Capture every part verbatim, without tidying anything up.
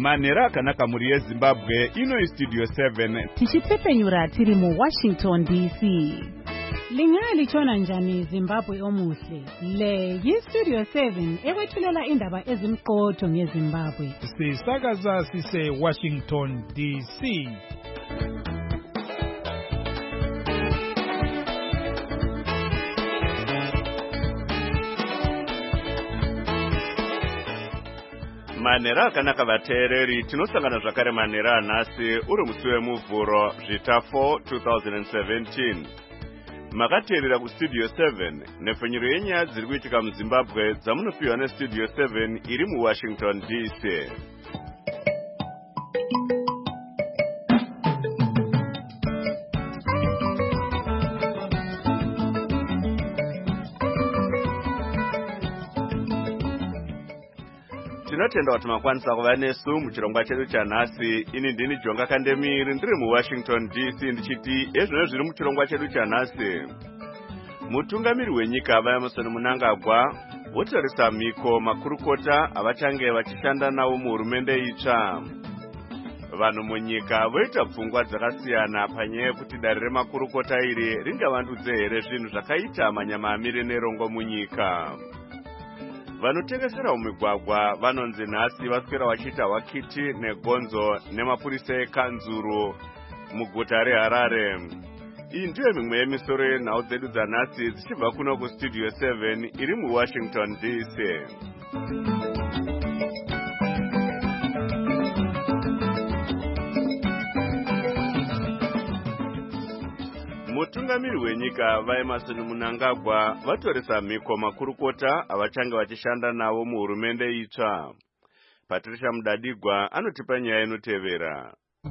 Manera akanaka muri yeZimbabwe ino Studio seven. Tichipepenyura tiri mu Washington D C. Lingali chona njani Zimbabwe omuhle. Le yi Studio seven ewethulela indaba ezimqotho ngeZimbabwe. Sisakaza sise Washington D C. Manera akanaka vateereri tinosangana zvakare manera nhasi uri musi wemuvhuro zvita four twenty seventeen. Makateerera kuStudio seven nepfenyuro yenyaya dziri kuitika muZimbabwe dzamunopiwa neStudio seven iri muWashington D C. Tinotenda kuti makwanisa kuva nesu muchirongwa chedu chanhasi. Ini ndini Jonga Kandemiri ndiri muWashington D C ndichiti ezvino zviri muchirongwa chedu chanhasi. Mutungamiri wenyika vaEmerson Mnangagwa votarisa mhiko makurukota avachange vachishanda nawo muhurumende itsva. Vanhu munyika voita pfungwa dzakasiyana panyaya yekuti dare remakurukota iri ringavandudze here zvinhu zvakaita manyama amire nerongo munyika. Vanotengesera mumigwagwa vanonzi nhasi vaswera vachiita wakiti negonzo nemapurisa ekanzuru muguta reHarare. Iyi ndiyo mimwe yemisoro yenhau dzedu dzanhasi dzichibva kuno kuStudio seven iri muWashington D C. Mutungamiri wenyika vaEmerson Mnangagwa vatoresa mhiko makurukota avachange vachishanda nawo muhurumende itsva. Patricia Mudadigwa anotipa nyaya inotevera.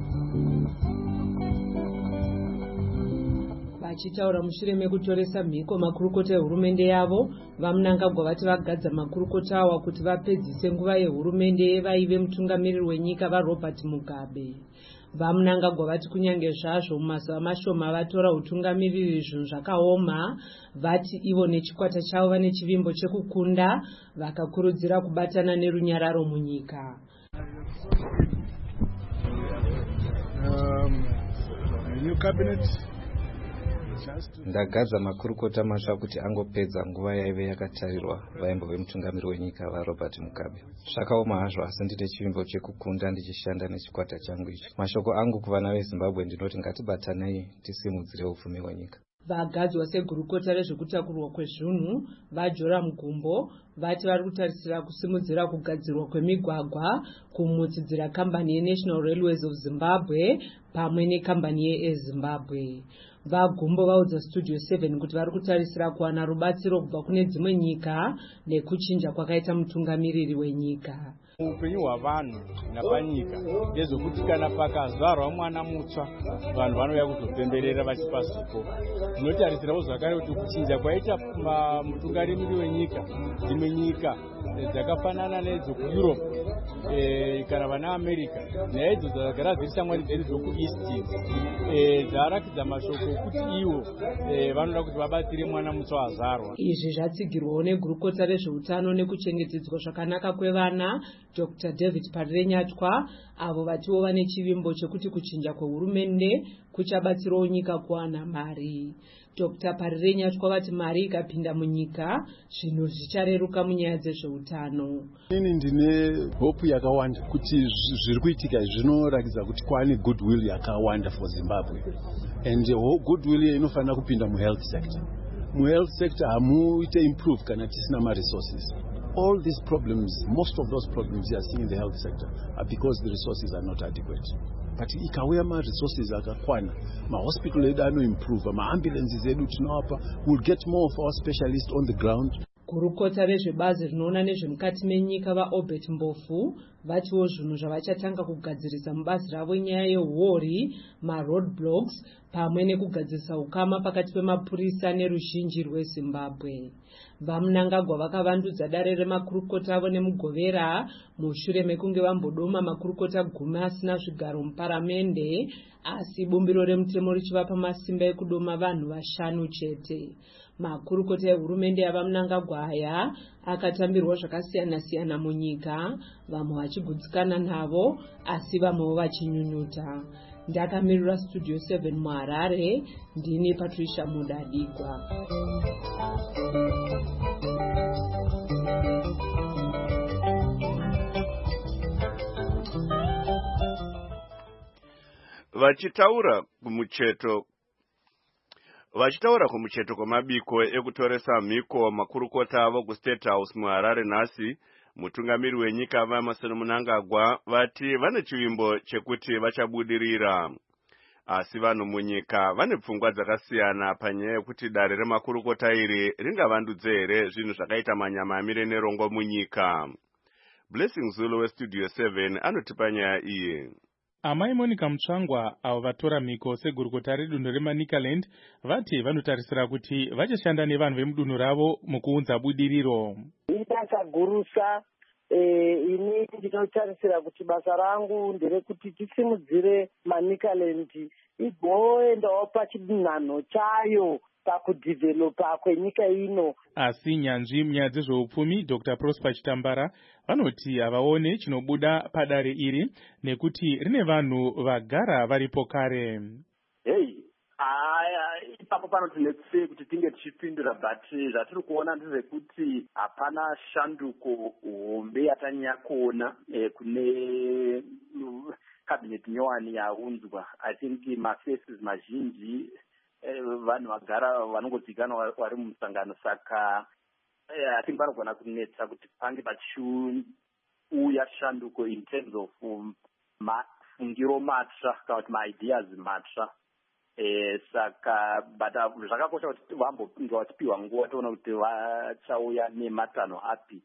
Vachitaura mushure mekutoresa mhiko makurukota ehurumende yavo, vaMnangagwa vati vagadza makurukota awa kuti vapedzise nguva yehurumende vaive mutungamiriri wenyika vaRobert Mugabe. VaMnangagwa vati kunyange zvazvo mumazuva mashoma vatora utungamiriri zvinhu zvakaoma, vati ivo nechikwata chavo vane chivimbo chekukunda, vakakurudzira kubatana nerunyararo munyika. Um, new cabinet. Ndagadza makurukota masva kuti angopedza nguva yaive yakatarirwa vaimbove mutungamiri wenyika vaRobert Mugabe. Zvakaoma hazvo asi ndine chivimbo chekukunda ndichishanda nechikwata changu ichi. Mashoko angu kuvana veZimbabwe ndinoti ngatibatanei tisimudzire upfumi hwenyika. Vagadzwa segurukota rezvekutakurwa kwezvinhu vaJoram Gumbo vati vari kutarisira kusimudzira kugadzirwa kwemigwagwa, kumutsidzira kambani yeNational Railways of Zimbabwe pamwe nekambani yeZimbabwe. VaGumbo vaudza Studio seven kuti vari kutarisira kuwana rubatsiro kubva kune dzimwe nyika nekuchinja kwakaita mutungamiriri wenyika. Upenyu hwavanhu napanyika ndezvekuti kana pakazvarwa mwana mutsva vanhu vanouya kuzopemberera vachipa zipo. Tinotarisirawo zvakare kuti kuchinja kwaita mutungamiriri wenyika dzimwe nyika dzakafanana nedzo kuEurope e, kana vana America naidzo dzagara dziri shamwari dzedu dzokuEast e, dzarakidza mashoko okuti ivo e, vanoda kuti vabatsire mwana mutsva azvarwa. Izvi zvatsigirwawo negurukota rezveutano nekuchengetedzwa zvakanaka kwevana Doctor David Parirenyatwa, avo vatiwo vane chivimbo chekuti kuchinja kwehurumende kuchabatsirawo nyika kuwana mari. Doctor Parirenyatwa vati mari ikapinda munyika zvinhu zvichareruka munyaya dzezveutano. Ini ndine hope yakawanda kuti zviri kuitika zvinoratidza kuti kwaane goodwill yakawanda for Zimbabwe, and goodwill inofanira kupinda muhealth sector. Muhealth sector hamuite improve kana tisina ma-resources. All these problems, most of those problems you are seeing in the health sector are because the resources are not adequate. But ikauya ma-resources akakwana, ma-hospital edu anoimprove, ma-ambulances edu tinowapa, we'll get more of our specialists on the ground. Gurukota rezvebazi rinoona nezvemukati menyika vaObert Mbofu vatiwo zvinhu zvavachatanga kugadzirisa mubazi ravo nyaya yehuori, ma-roadblocks pamwe nekugadzirisa ukama pakati pemapurisa neruzhinji rweZimbabwe. VaMnangagwa vakavandudza dare remakurukota avo nemugovera mushure mekunge vambodoma makurukota gumi asina zvigaro muparamende, asi bumbiro remutemo richivapa masimba ekudoma vanhu vashanu chete. Makurukota ehurumende yavaMnangagwa aya akatambirwa zvakasiyana-siyana munyika, vamwe vachigutsikana navo asi vamwewo vachinyunyuta. Ndakamirira Studio seven muHarare, ndini Patricia Mudadigwa. Vachitaura kumucheto Vachitaura kumucheto kwamabiko ekutoresa mhiko makurukota avo kuState House muHarare nhasi, mutungamiri wenyika vaEmmerson Mnangagwa vati vane chivimbo chekuti vachabudirira. Asi vanhu munyika vane pfungwa dzakasiyana panyaya yekuti dare remakurukota iri ringavandudze here zvinhu zvakaita manyama amire nerongo munyika. Blessing Zulu weStudio seven anotipa nyaya iyi. Amai Monica Mutsvangwa avo vatora mhiko segurukota redunhu reManicaland vati vanotarisira kuti vachashanda nevanhu vemudunhu ravo mukuunza budiriro. Ibasa gurusa eh, ini ndinotarisira kuti basa rangu nderekuti tisimudzire Manicaland igoendawo pachidunhano chayo pakudhivhelopa kwenyika ino. Asi nyanzvi munyaya dzezveupfumi Doctor Prosper Chitambara vanoti havaone chinobuda padare iri nekuti rine vanhu vagara varipo kare. Hey, aya ipapo panotinetsei kuti tinge tichipindura, but zvatiri kuona ndezvekuti hapana shanduko hombe yatanyanya kuona eh, kune cabinet nyowani yaunzwa. I think mafaces mazhinji vanhu vagara vanongodzikana vari mumusangano, saka I think vanogona kunetsa kuti pange pachiuya shanduko in terms of mafungiro matsva kana kuti maideas matsva. Eh, saka but zvakakosha kuti vambopinga vachipiwa nguva toona kuti vachauya nematanho api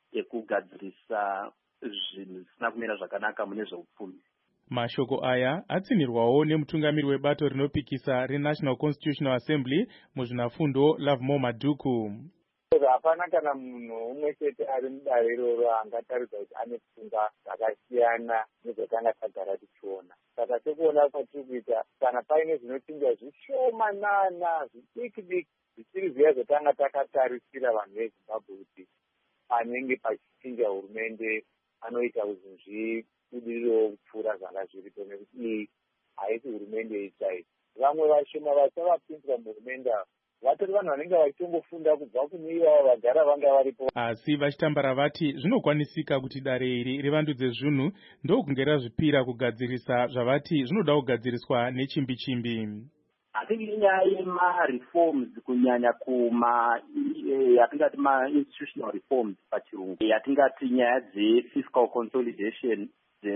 ekugadzirisa zvinhu zvisina kumira zvakanaka mune zveupfumi. Mashoko aya atsinirwawo nemutungamiri webato rinopikisa reNational Constitutional Assembly muzvinafundo Lovemore Madhuku. Hapana kana munhu umwe chete ari mudare iroro angataridza kuti ane pfungwa dzakasiyana nezvatanga tagara tichiona. Saka tekuona kwatiri kuita kana paine zvinochinja zvishomanana zvidiki diki zvisiri zviya zvatanga takatarisira vanhu veZimbabwe kuti panenge pachichinja hurumende anoita kuti zvibudiriro kupfuura zvanga zviripo, nekuti iyi haisi hurumende ichaiyo. Vamwe vashoma vachavapinzwa muhurumende vatori vanhu vanenge vachitongofunda kubva kune ivavo vagara vanga varipo. Asi Vachitambara vati zvinokwanisika kuti dare iri rivandudze zvinhu ndokunge razvipira kugadzirisa zvavati zvinoda kugadziriswa nechimbi chimbi. I think inyaya yema-reforms kunyanya kuma yatingati ma-institutional reforms pachirungu, yatingati nyaya dze-fiscal consolidation,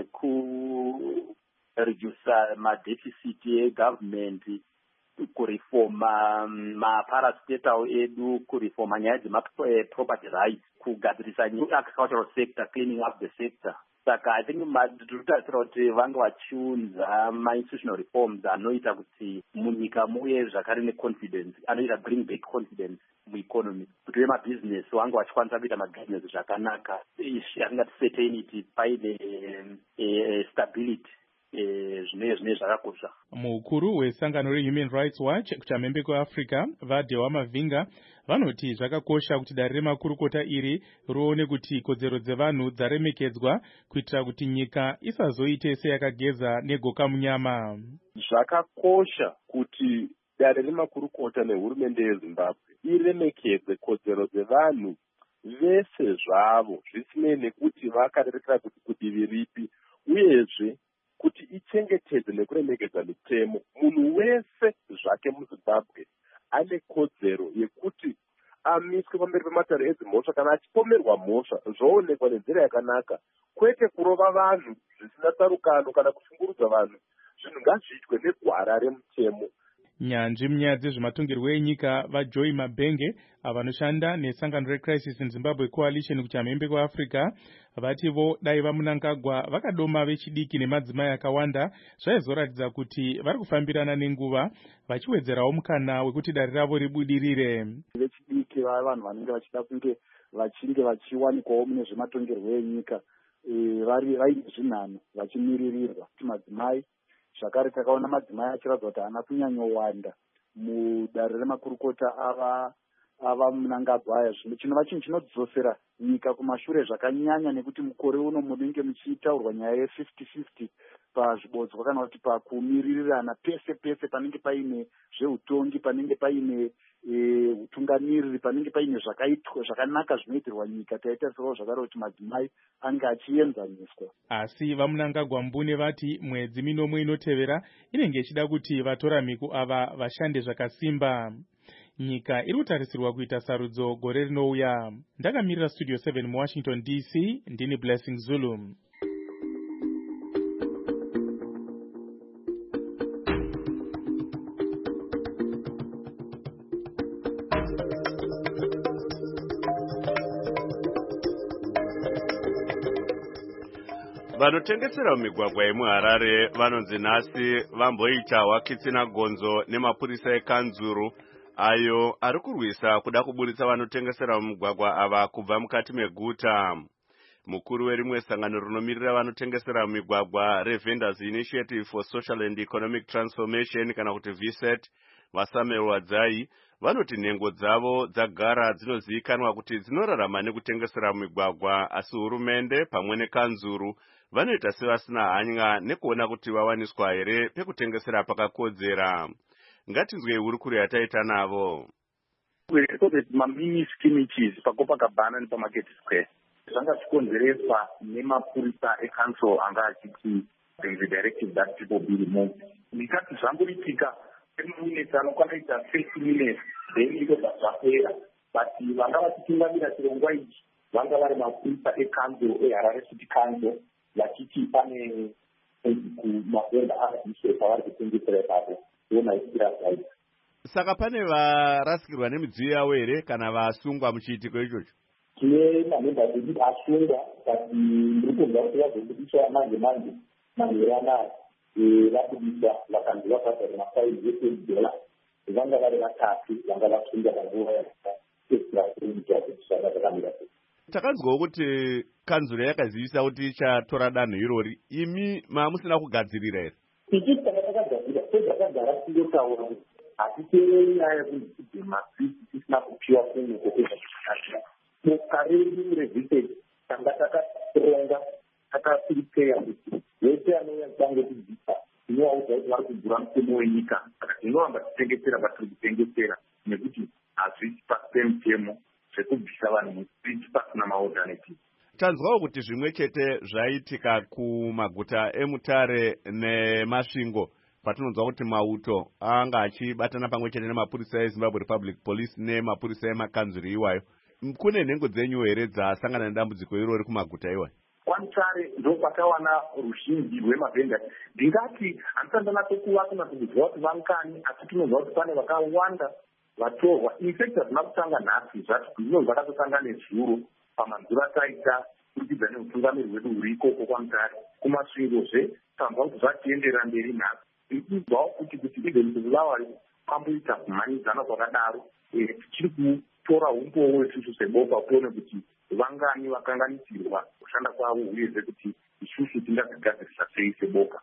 dzekuredusa ma-deficit egovernment, kurifoma maparastatal edu, kurifoma nyaya dzema-property rights, kugadzirisa new agricultural sector, cleaning up the sector. Saka I think ndinotarisira kuti vange vachiunza ma-institutional reforms anoita kuti munyika muye zvakare neconfidence, anoita bring back confidence mueconomy, kuti vemabhizinesi vange vachikwanisa kuita mabhizinesi zvakanaka, yatingati certainty, paine stability. Zvine zvine zvakakosha. Mukuru wesangano reHuman Rights Watch kuchamhembe kweAfrica vaDhewa Mavhinga vanoti zvakakosha kuti dare remakurukota iri rione kuti kodzero dzevanhu dzaremekedzwa kuitira kuti nyika isazoite seyakageza negoka munyama. Zvakakosha kuti dare remakurukota nehurumende yeZimbabwe iremekedze kodzero dzevanhu vese zvavo zvisinei nekuti vakarerekera kuti kudivi ripi, uyezve kuti ichengetedze nekuremekedza mitemo. Munhu wese zvake muZimbabwe ane kodzero yekuti amiswe pamberi pematare edzimhosva kana achipomerwa mhosva zvoonekwa nenzira yakanaka, kwete kurova vanhu zvisina tsarukano kana kushungurudza vanhu. Zvinhu ngazviitwe negwara remutemo. Nyanzvi munyaya dzezvematongerwo enyika vaJoy Mabenge vanoshanda nesangano reCrisis in Zimbabwe Coalition kuchamhembe kweAfrica vativo dai vaMnangagwa vakadoma vechidiki nemadzimai akawanda zvaizoratidza kuti vari kufambirana nenguva vachiwedzerawo mukana wekuti dare ravo ribudirire. Vechidiki vava vanhu vanenge vachida kunge vachinge vachiwanikwawo mune zvematongerwo enyika vari vaine zvinhano vachimiririrwa kuti madzimai. Zvakare takaona madzimai achiratidza kuti haana kunyanyowanda mudare remakurukota ava ava Mnangagwa aya. Zvino chinova chinhu chinodzosera nyika kumashure zvakanyanya nekuti mukore uno munenge muchitaurwa nyaya ye-fifty fifty pazvibodzwa kana kuti pakumiririrana pese pese panenge paine zveutongi, panenge paine utungamiriri, panenge paine zvakaitwa zvakanaka zvinoitirwa nyika. Taitarisirawo zvakare kuti madzimai ange achienzaniswa. Asi vaMnangagwa Mbune vati mwedzi minomwe inotevera inenge ichida kuti vatoramiko ava vashande zvakasimba. Nyika iri kutarisirwa kuita sarudzo gore rinouya. Ndakamirira Studio seven muWashington D C, ndini Blessing Zulu. Vanotengesera mumigwagwa yemuHarare vanonzi nhasi vamboita wakitsina gonzo nemapurisa ekanzuru ayo ari kurwisa kuda kuburitsa vanotengesera mumigwagwa ava kubva mukati meguta. Mukuru werimwe sangano rinomirira vanotengesera mumigwagwa reVendors Initiative for Social and Economic Transformation kana kuti V S E T vaSamuel Wadzai vanoti nhengo dzavo dzagara dzinozivikanwa kuti dzinorarama nekutengesera mumigwagwa, asi hurumende pamwe nekanzuru vanoita sevasina hanya nekuona kuti vawaniswa here pekutengesera pakakodzera. Ngatinzwei hurukuri yataita navo. Mamini skimichis paCopacabana nepaMarket Square zvanga zvikonzereswa nemapurisa eCouncil anga achiti there is a directive that people be removed. Ndikati zvangoritika minutes anokwanisa fifty minutes then inobva zvapera, but vanga vachitungamira chirongwa ichi vanga vari mapurisa eCouncil eHarare City Council vachiti pane kumavenda aadiswe pavari kutengesera ipapo. Saka pane varasikirwa nemidziyo yavo here kana vasungwa muchiitiko ichocho? Tine mamemba edu asungwa, but ndiri kunzwa kuti vazobudiswa manje manje manheru anaya vabudiswa vakanzi vabhadhara mafaini edola. Vanga vari vatatu vanga vasungwa panguva yakamira. Takanzwawo kuti kanzuro yakazivisa kuti ichatora danho irori. Imi mamusina kugadzirira here? Ichi takagadzira tozvakagara tindotaura kuti hatiteereri nyaya yekuti mafisi tisina kupiwa kunhu kwekuzvakushanda. Boka redu reVisiti tanga takaronga takapiripeya kuti wese anouya kutange kudzisa tinovaudza kuti vari kugura mutemo wenyika, saka tinoramba titengesera patiri kutengesera nekuti hazvisi pasi pemutemo zvekubvisa vanhu mustriti pasina maalternative. Tanzwawo kuti zvimwe chete zvaitika kumaguta eMutare neMasvingo patinonzwa kuti mauto anga achibatana pamwe chete nemapurisa eZimbabwe Republic Police nemapurisa emakanzuri iwayo. Kune nhengo dzenyu here dzasangana nedambudziko irori kumaguta iwayo? KwaMutare ndokwakawana ruzhinji rwemavhenda. Ndingati handisandanatsekuva kunatsokuziva kuti vangani, asi tinonzwa kuti pane vakawanda vatorwa. Infact hazvina kutanga nhasi zvati zvino zvakatotanga nezuro pamanzura taita kurikidza neutungamiri hwedu huri ikoko kwaMutare. Kumasvingozve tanzwa kuti zvachiendera mberi nhasi. Ndikuzwawo kuti kuti even kuvulawa kwamboita kumhanyidzana kwakadaro tichiri kutora umbowo isusu seboka kuone kuti vangani vakanganisirwa kushanda kwavo uyezve kuti isusu tingazvigadzirisa sei seboka.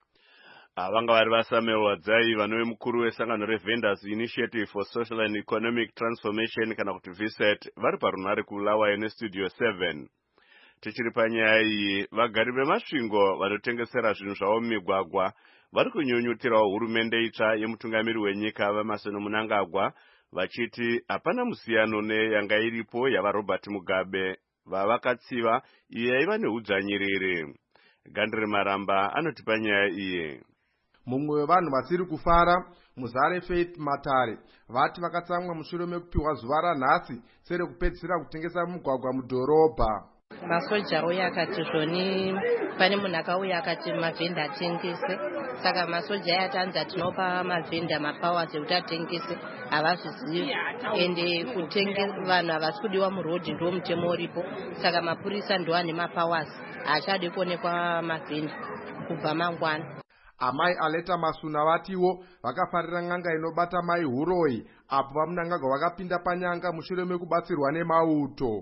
Vanga vari vaSamuel Wadzai vanove mukuru wesangano reVendors Initiative for Social and Economic Transformation kana kuti V S E T vari parunhare kuBulawayo neStudio seven. Tichiri panyaya iyi, vagari veMasvingo vanotengesera zvinhu zvavo mumigwagwa vari kunyunyutirawo hurumende itsva yemutungamiri wenyika vaEmmerson Mnangagwa vachiti hapana musiyano neyanga iripo yavaRobert Mugabe vavakatsiva iye yaiva nehudzvanyiriri. Gandri Maramba anotipa nyaya iyi. Mumwe wevanhu vasiri kufara Muzare Faith Matare vati vakatsamwa mushure mekupiwa zuva ranhasi sere kupedzisira kutengesa mugwagwa mudhorobha. masoja uya akati zvoni pane munhu akauya akati mavhenda atengese, saka masoja aya tanzi tinopa mavhenda mapowers ekuti atengese havazvizivi, ende kutenge vanhu havasi kudiwa murodhi ndo mutemo uripo, saka mapurisa ndo ane mapowers, haachadi kuonekwa mavhenda kubva mangwana. Amai Aleta Masuna vatiwo vakafarira n'anga inobata mai Huroi apo vamunangagwa vakapinda panyanga mushure mekubatsirwa nemauto.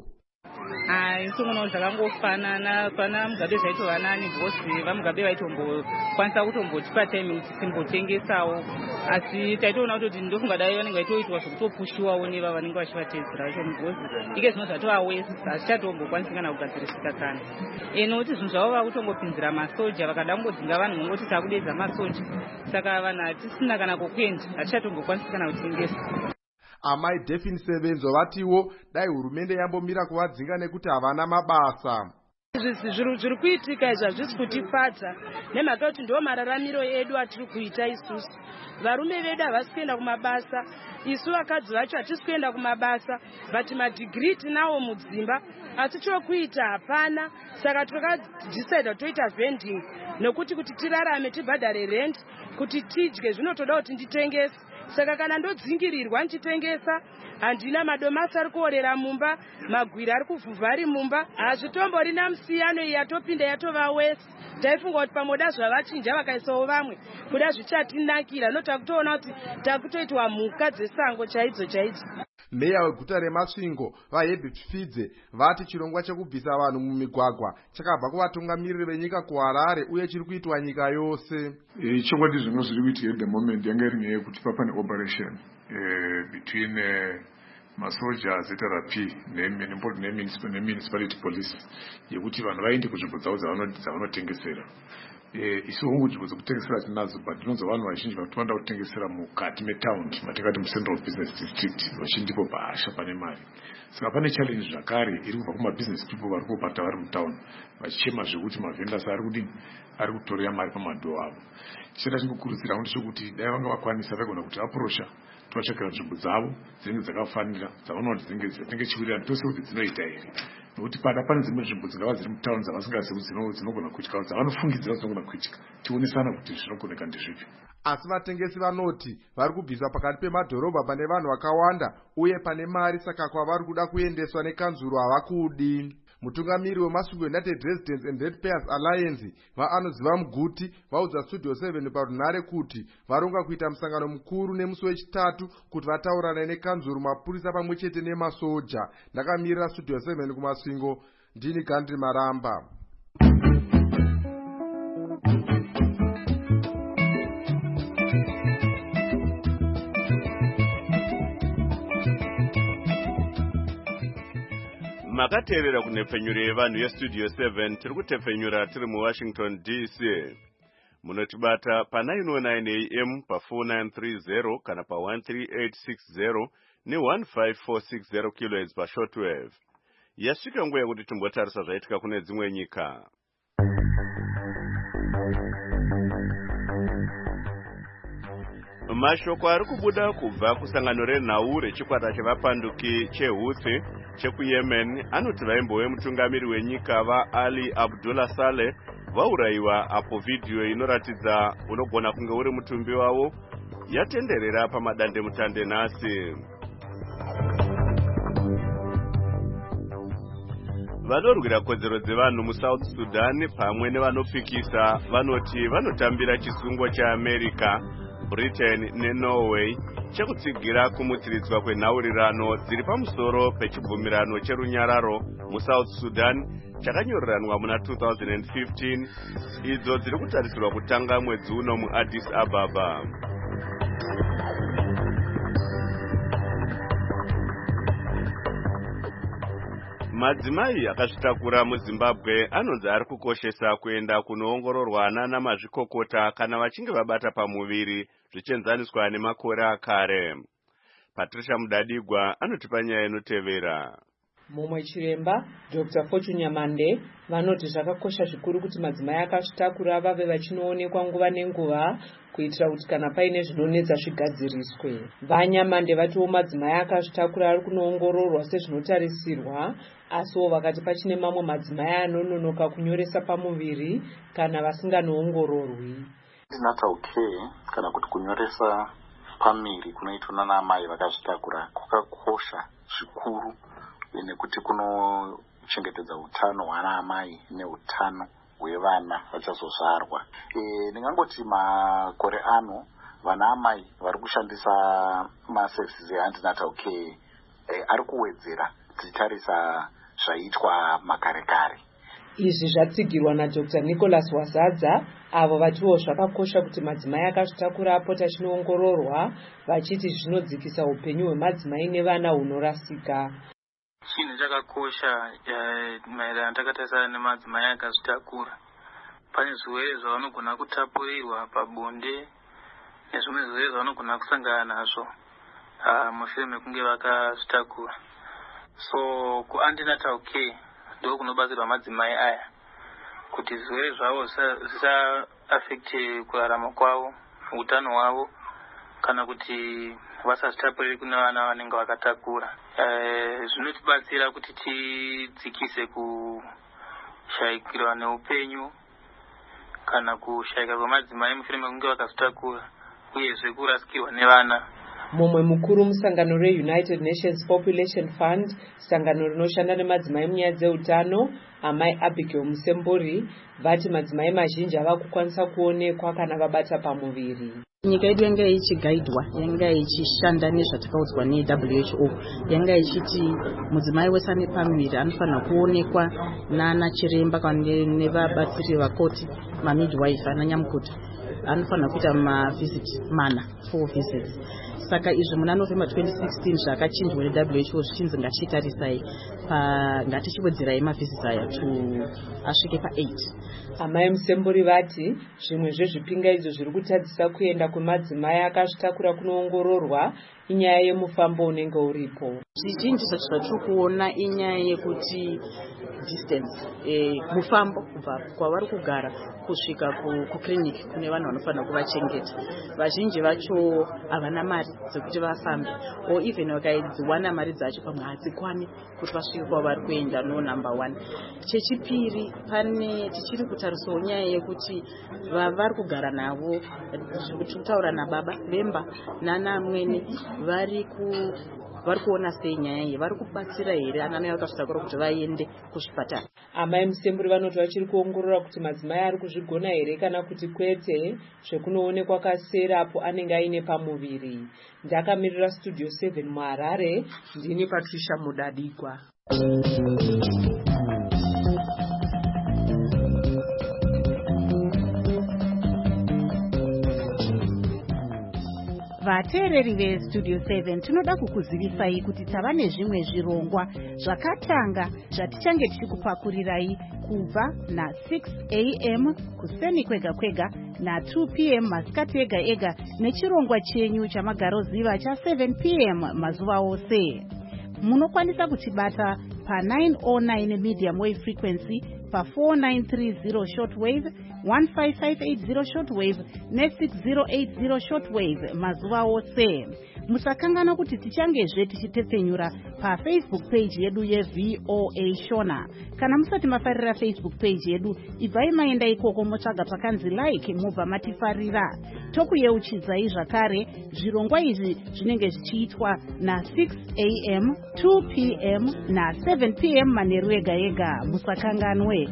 Ai somuno zvakangofanana pana Mugabe zvaitova nani bhosi vaMugabe vaitombo-kwanisa kutombotipa time timbotengesawo, asi taitoona kuti ndofunga dai vanenge vaitoitwa zvokutopushiwawo neva vanenge vachivatedzera vacho mubhosi ike zvino zvatovawesi hazvichatombokwanisi kana kugadzirisika kana enokuti zvinhu zvavo vakutongopinzira masoja vakada kungodzinga vanhu ngoti takudedza masoja, saka vanhu hatisina kana kokuenda hatichatombokwanisi kana kutengesa. Amai Delphine Sevenzo vatiwo dai hurumende yambomira kuvadzinga nekuti havana mabasa. Zviri kuitika izvi hazvisi kutifadza nemhaka kuti ndo mararamiro edu atiri kuita isusu. Varume vedu havasi kuenda kumabasa, isu vakadzi vacho hatisi kuenda kumabasa, but madhigiri tinawo mudzimba asi chokuita hapana, saka takadecida toita vending nokuti kuti tirarame tibhadhare rent, kuti tidye zvinotoda kuti nditengese. Saka kana ndodzingirirwa ndichitengesa handina madomasi ari kuorera mumba, magwiri ari kuvhuvha ari mumba, hazvitombori namusiyano iyi yatopinda yatova wese. Taifunga kuti pamoda zvavachinja vakaisawo vamwe kuda zvichatinakira, notakutoona kuti takutoitwa mhuka dzesango chaidzo chaidzo. Meya weguta reMasvingo vaHerbert Pfidze vati chirongwa chekubvisa vanhu mumigwagwa chakabva kuvatungamiriri venyika kuHarare uye chiri kuitwa nyika yose. Chokwadi zvino zviri kuitika at the moment yanga iri nyaya yekuti papane operation between masoja Z R P nemunicipality police yekuti vanhu vaende kunzvimbo dzavo dzavanotengesera. Isu hongu nzvimbo dzekutengesera tinadzo, but tinonzwa vanhu vazhinji vanotoda kutengesera mukati metaundi matingati mucentral business district vachindipo bahasha pane mari. Saka pane challenge zvakare iri kubva kumabusiness people vari kubata vari mutauni vachichema zvekuti mavhendas ari kudini ari kutorera mari pamadhoo avo. Chichida chingokurudzira ndechekuti dai vanga vakwanisa vaigona kuti aprosha tovachakira nzvimbo dzavo dzinenge dzakafanira dzavanoona kuti dzinenge chiwirirana tose kuti dzinoita here, nokuti pada pane dzimwe nzvimbo dzingava dziri mutauni dzavasingazivi dzinogona kuitika dzavanofungidzira dzinogona kuitika, tionesana kuti zvinogoneka ndezvipi. Asi vatengesi vanoti vari kubviswa pakati pemadhorobha pane vanhu vakawanda uye pane mari, saka kwavari kuda kuendeswa nekanzuro havakudi. Mutungamiri weMasvingo United Residents and Ratepayers Alliance vaanoziva Muguti vaudza Studio seven parunhare kuti varonga kuita musangano mukuru nemusi wechitatu kuti vataurane nekanzuro, mapurisa pamwe chete nemasoja. Ndakamirira Studio seven kuMasvingo, ndini Gandhi Maramba. Makateerera kunhepfenyuro yevanhu yestudio seven tiri kutepfenyura tiri muWashington D C. Munotibata pa nine oh nine A M pa four nine three zero kana pa one three eight six zero ne one five four six zero kilohertz pa shortwave. Yasvika nguva yekuti timbotarisa zvaitika kune dzimwe nyika. Mashoko ari kubuda kubva kusangano renhau rechikwata chevapanduki cheHouthi chekuYemen anoti vaimbove mutungamiri wenyika vaAli Abdullah Saleh vaurayiwa apo vhidhiyo inoratidza unogona kunge uri mutumbi wavo yatenderera pamadandemutande nhasi. Vanorwira kodzero dzevanhu muSouth Sudan pamwe nevanopikisa vanoti vanotambira chisungo chaAmerica, Britain neNorway chekutsigira kumutsiridzwa kwenhaurirano dziri pamusoro pechibvumirano cherunyararo muSouth Sudan chakanyoreranwa muna two thousand fifteen, idzo dziri kutarisirwa kutanga mwedzi uno muAddis Ababa. Madzimai akazvitakura muZimbabwe anonzi ari kukoshesa kuenda kunoongororwa nana mazvikokota kana vachinge vabata pamuviri zvichienzaniswa nemakore akare. Patricia Mudadigwa anotipa nyaya inotevera. mumwe chiremba Dr Fortune Nyamande vanoti zvakakosha zvikuru kuti madzimai akazvitakura vave vachinoonekwa nguva nenguva kuitira kuti kana paine zvinonetsa zvigadziriswe. Vanyamande vatiwo madzimai akazvitakura ari kunoongororwa sezvinotarisirwa, asiwo vakati pachine mamwe madzimai anononoka kunyoresa pamuviri kana vasinganoongororwi. Natal care kana kuti kunyoresa pamiri kunoitwa naanamai vakazvitakura kwakakosha zvikuru nekuti kunochengetedza utano hwaanamai neutano hwevana vachazozvarwa. E, ndingangoti makore ano vanaamai vari kushandisa maservices eantinatal care e, ari kuwedzera tichitarisa zvaitwa makare kare. Izvi zvatsigirwa naDr Nicholas Wazadza, avo vatiwo zvakakosha kuti madzimai akazvitakura apota achinoongororwa, vachiti zvinodzikisa upenyu hwemadzimai nevana hunorasika. Chinhu chakakosha maererano takatarisana nemadzimai akazvitakura. Pane zvirwere zvavanogona kutapurirwa pabonde nezvimwe zvirwere zvavanogona kusangana nazvo mushure mekunge vakazvitakura. So kuantinatal care ndo kunobatsirwa madzimai aya kuti zvirwere zvavo zvisaafekte kurarama kwavo, utano hwavo, kana kuti vasazvitapurire kune vana vanenge vakatakura. Eh, zvinotibatsira kuti tidzikise kushaikirwa neupenyu kana kushaika kwemadzimai mushure mekunge vakazvitakura, uyezve kurasikirwa nevana. Mumwe mukuru musangano reUnited Nations Population Fund, sangano rinoshanda nemadzimai munyaya dzeutano, amai Abigail Musemburi, vati madzimai mazhinji ava kukwanisa kuonekwa kana vabata pamuviri. Nyika yedu yanga ichigaidwa, yanga ichishanda nezvatakaudzwa neW H O, yanga ichiti mudzimai wese ane pamuviri anofanira kuonekwa nana chiremba kana nevabatsiri vakoti, mamidwife ananyamukuta. Anofanira kuita mavisit mana, four visits. Saka izvi muna November twenty sixteen zvakachinjwa neW H O zvichinzi ngatichitarisai ngatichiwedzerai mavisits aya to asvike pa eight. Amai Musemburi vati zvimwe zvezvipingaidzo zviri kutadzisa kuenda kwemadzimai akazvitakura kunoongororwa inyaya yemufambo unenge uripo. Zvizhinji zvatiri kuona inyaya yekuti distance eh, mufambo kubva kwavari kugara kusvika kuclinic kune vanhu vanofanira kuvachengeta. Vazhinji vacho havana mari dzekuti vafambe, or even vakaidziwana mari dzacho pamwe hadzikwani kuti vasvike kwavari kuenda. No number one. Chechipiri, pane tichiri kutarisawo nyaya yekuti vari kugara navo, kutaura nababa vemba nana amweni vari ku vari kuona sei nyaya iyi, vari kubatsira here anamai vakazvitakura kuti vaende kuzvipatara. Amai Musemburi vanoti vachiri kuongorora kuti madzimai ari kuzvigona here kana kuti kwete, zvekunoonekwa kasera apo anenge aine pamuviri. Ndakamirira Studio seven muHarare, ndini Patricia Mudadikwa. Vateereri veStudio seven tinoda kukuzivisai kuti tava nezvimwe zvirongwa zvakatanga zvatichange tichikupakurirai kubva na six a m kuseni kwega kwega na two p m masikati ega ega nechirongwa chenyu chamagaroziva cha seven p m mazuva ose. Munokwanisa kutibata pa nine oh nine medium wave frequency, pa four nine three zero shortwave, one five five eight zero shortwave ne six zero eight zero shortwave mazuva ose. Musakangana kuti tichangezve tichitepfenyura pa Facebook page yedu yeV O A Shona. Kana musati mafarira Facebook page yedu, ibvai maenda ikoko motsvaga pakanzi like mubva matifarira. Tokuyeuchidzai zvakare zvirongwa izvi zvinenge zvichiitwa na six a m, two p m na seven p m manheru ega ega. Musakanganwe.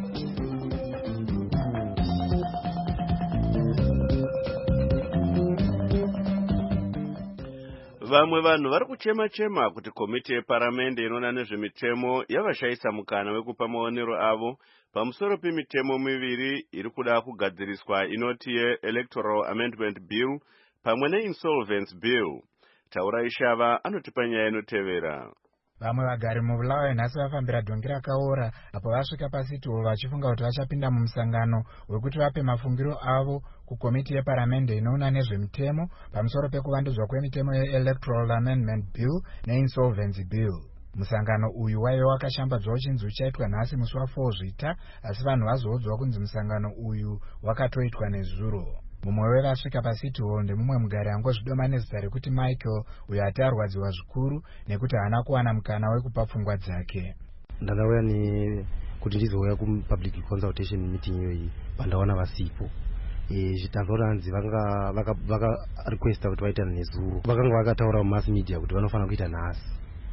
Vamwe vanhu vari kuchema-chema kuti komiti yeparamende inoona nezvemitemo yavashaisa mukana wekupa maonero avo pamusoro pemitemo miviri iri kuda kugadziriswa inoti ye-Electoral Amendment Bill pamwe ne-Insolvency Bill. Taurai Shava anotipa nyaya inotevera. Vamwe vagari mubulawayo nhasi vafambira dhongi rakaora apo vasvika pasitulo vachifunga kuti vachapinda mumusangano wekuti vape mafungiro avo kukomiti yeparamende inoona nezvemitemo pamusoro pekuvandudzwa kwemitemo ye-Electoral Amendment Bill ne-Insolvency Bill. Musangano uyu waive wakashambadzwa uchinzi uchaitwa nhasi musi wa4 Zvita, asi vanhu vazoudzwa kunzi musangano uyu wakatoitwa nezuro. Mumwe wevasvika paCity Hall ndemumwe mugari angozvidoma nezita rekuti Michael, uyo ati arwadziwa zvikuru nekuti haana kuwana mukana wekupa pfungwa dzake. Ndakauya ne kuti ndizouya kupublic consultation meeting iyoyi pandaona vasipo. E, zvitazoranzi vanga vaka vaka requesta kuti vaita nezuro. Vakanga vakataura mumass media kuti vanofanira kuita nhasi.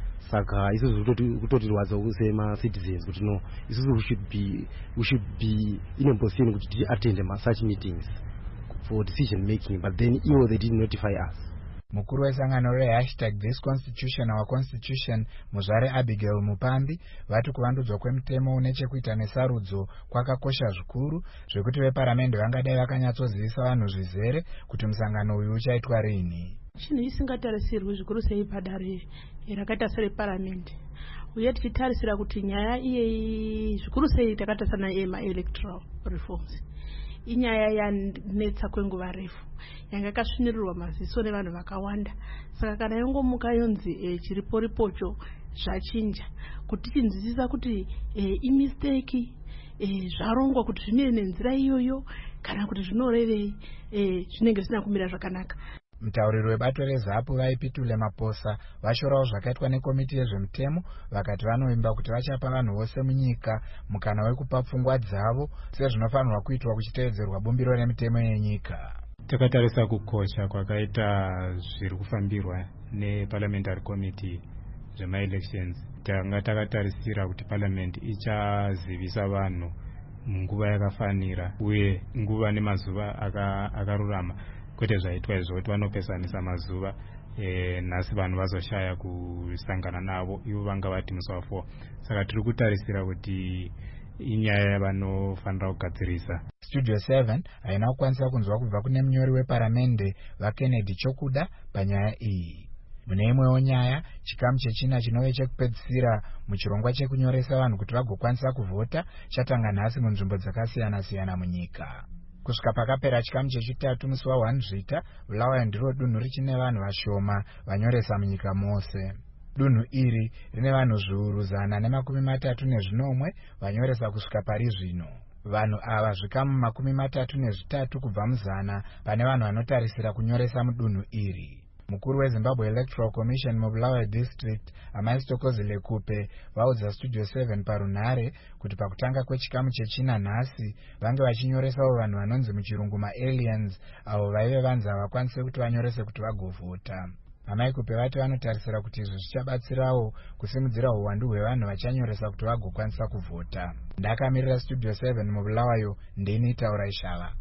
Saka isusu kutotirwadza kusema citizens kuti no, isusu we should be we should be in a position kuti ti attend such meetings for decision making, but then even they didn't notify us. Mukuru wesangano re This Constitution Our Constitution, Muzvare Abigail Mupambi, vati kuvandudzwa kwemutemo une chekuita nesarudzo kwakakosha zvikuru zvekuti veparamende vangadai vakanyatsozivisa vanhu zvizere kuti musangano uyu uchaitwa rini. Chinhu isingatarisirwi zvikuru sei padare rakaita sereparamende, uye tichitarisira kuti nyaya iyeyi zvikuru sei takatasana ema-electoral reforms inyaya yanetsa kwenguva refu, yanga yakasvinirirwa maziso nevanhu vakawanda. Saka kana yongomuka yonzi e, chiriporipocho zvachinja, kuti tichinzwisisa kuti e, imisteki e, zvarongwa kuti zvine nenzira iyoyo kana kuti zvinorevei, e, zvinenge zvisina kumira zvakanaka. Mutauriri webato reZAPU vaipitule Maposa vashorawo zvakaitwa nekomiti yezvemutemo, vakati vanoimba kuti vachapa vanhu vose munyika mukana wekupa pfungwa dzavo sezvinofanirwa kuitwa kuchitevedzerwa bumbiro remutemo yenyika. Takatarisa kukosha kwakaita zviri kufambirwa neparliamentary committee zvema-elections. Tanga takatarisira kuti parliament ichazivisa vanhu munguva yakafanira uye nguva nemazuva akarurama, kwete zvaitwa izvoti vanopesanisa mazuva e, nhasi vanhu vazoshaya kusangana navo, ivo vanga vati musi wa4. Saka tiri kutarisira kuti inyaya yavanofanira kugadzirisa. Studio seven haina kukwanisa kunzwa kubva kune munyori weparamende vaKennedy Chokuda panyaya iyi. Mune imwewo nyaya, chikamu chechina chinove chekupedzisira muchirongwa chekunyoresa vanhu kuti vagokwanisa kuvhota chatanga nhasi munzvimbo dzakasiyana-siyana munyika. Kusvika pakapera chikamu chechitatu musi wa1 Zvita, Bulawayo ndiro dunhu richine vanhu vashoma vanyoresa munyika mose. Dunhu iri rine vanhu zviuru zana nemakumi matatu nezvinomwe vanyoresa kusvika pari zvino. Vanhu ava zvikamu makumi matatu nezvitatu kubva muzana pane vanhu vanotarisira kunyoresa mudunhu iri. Mukuru weZimbabwe Electoral Commission muBulawayo District, Amaistokozi Lekupe, vaudza Studio seven parunhare kuti pakutanga kwechikamu chechina nhasi vange vachinyoresawo vanhu vanonzi muchirungu ma-aliens, avo vaive vanzi havakwanise kuti vanyorese kuti vagovhota. Amai Kupe vati vanotarisira kuti izvi zvichabatsirawo kusimudzira uwandu hwevanhu vachanyoresa kuti vagokwanisa kuvhota. Ndakamirira Studio seven muBulawayo, ndini Taura Ishava.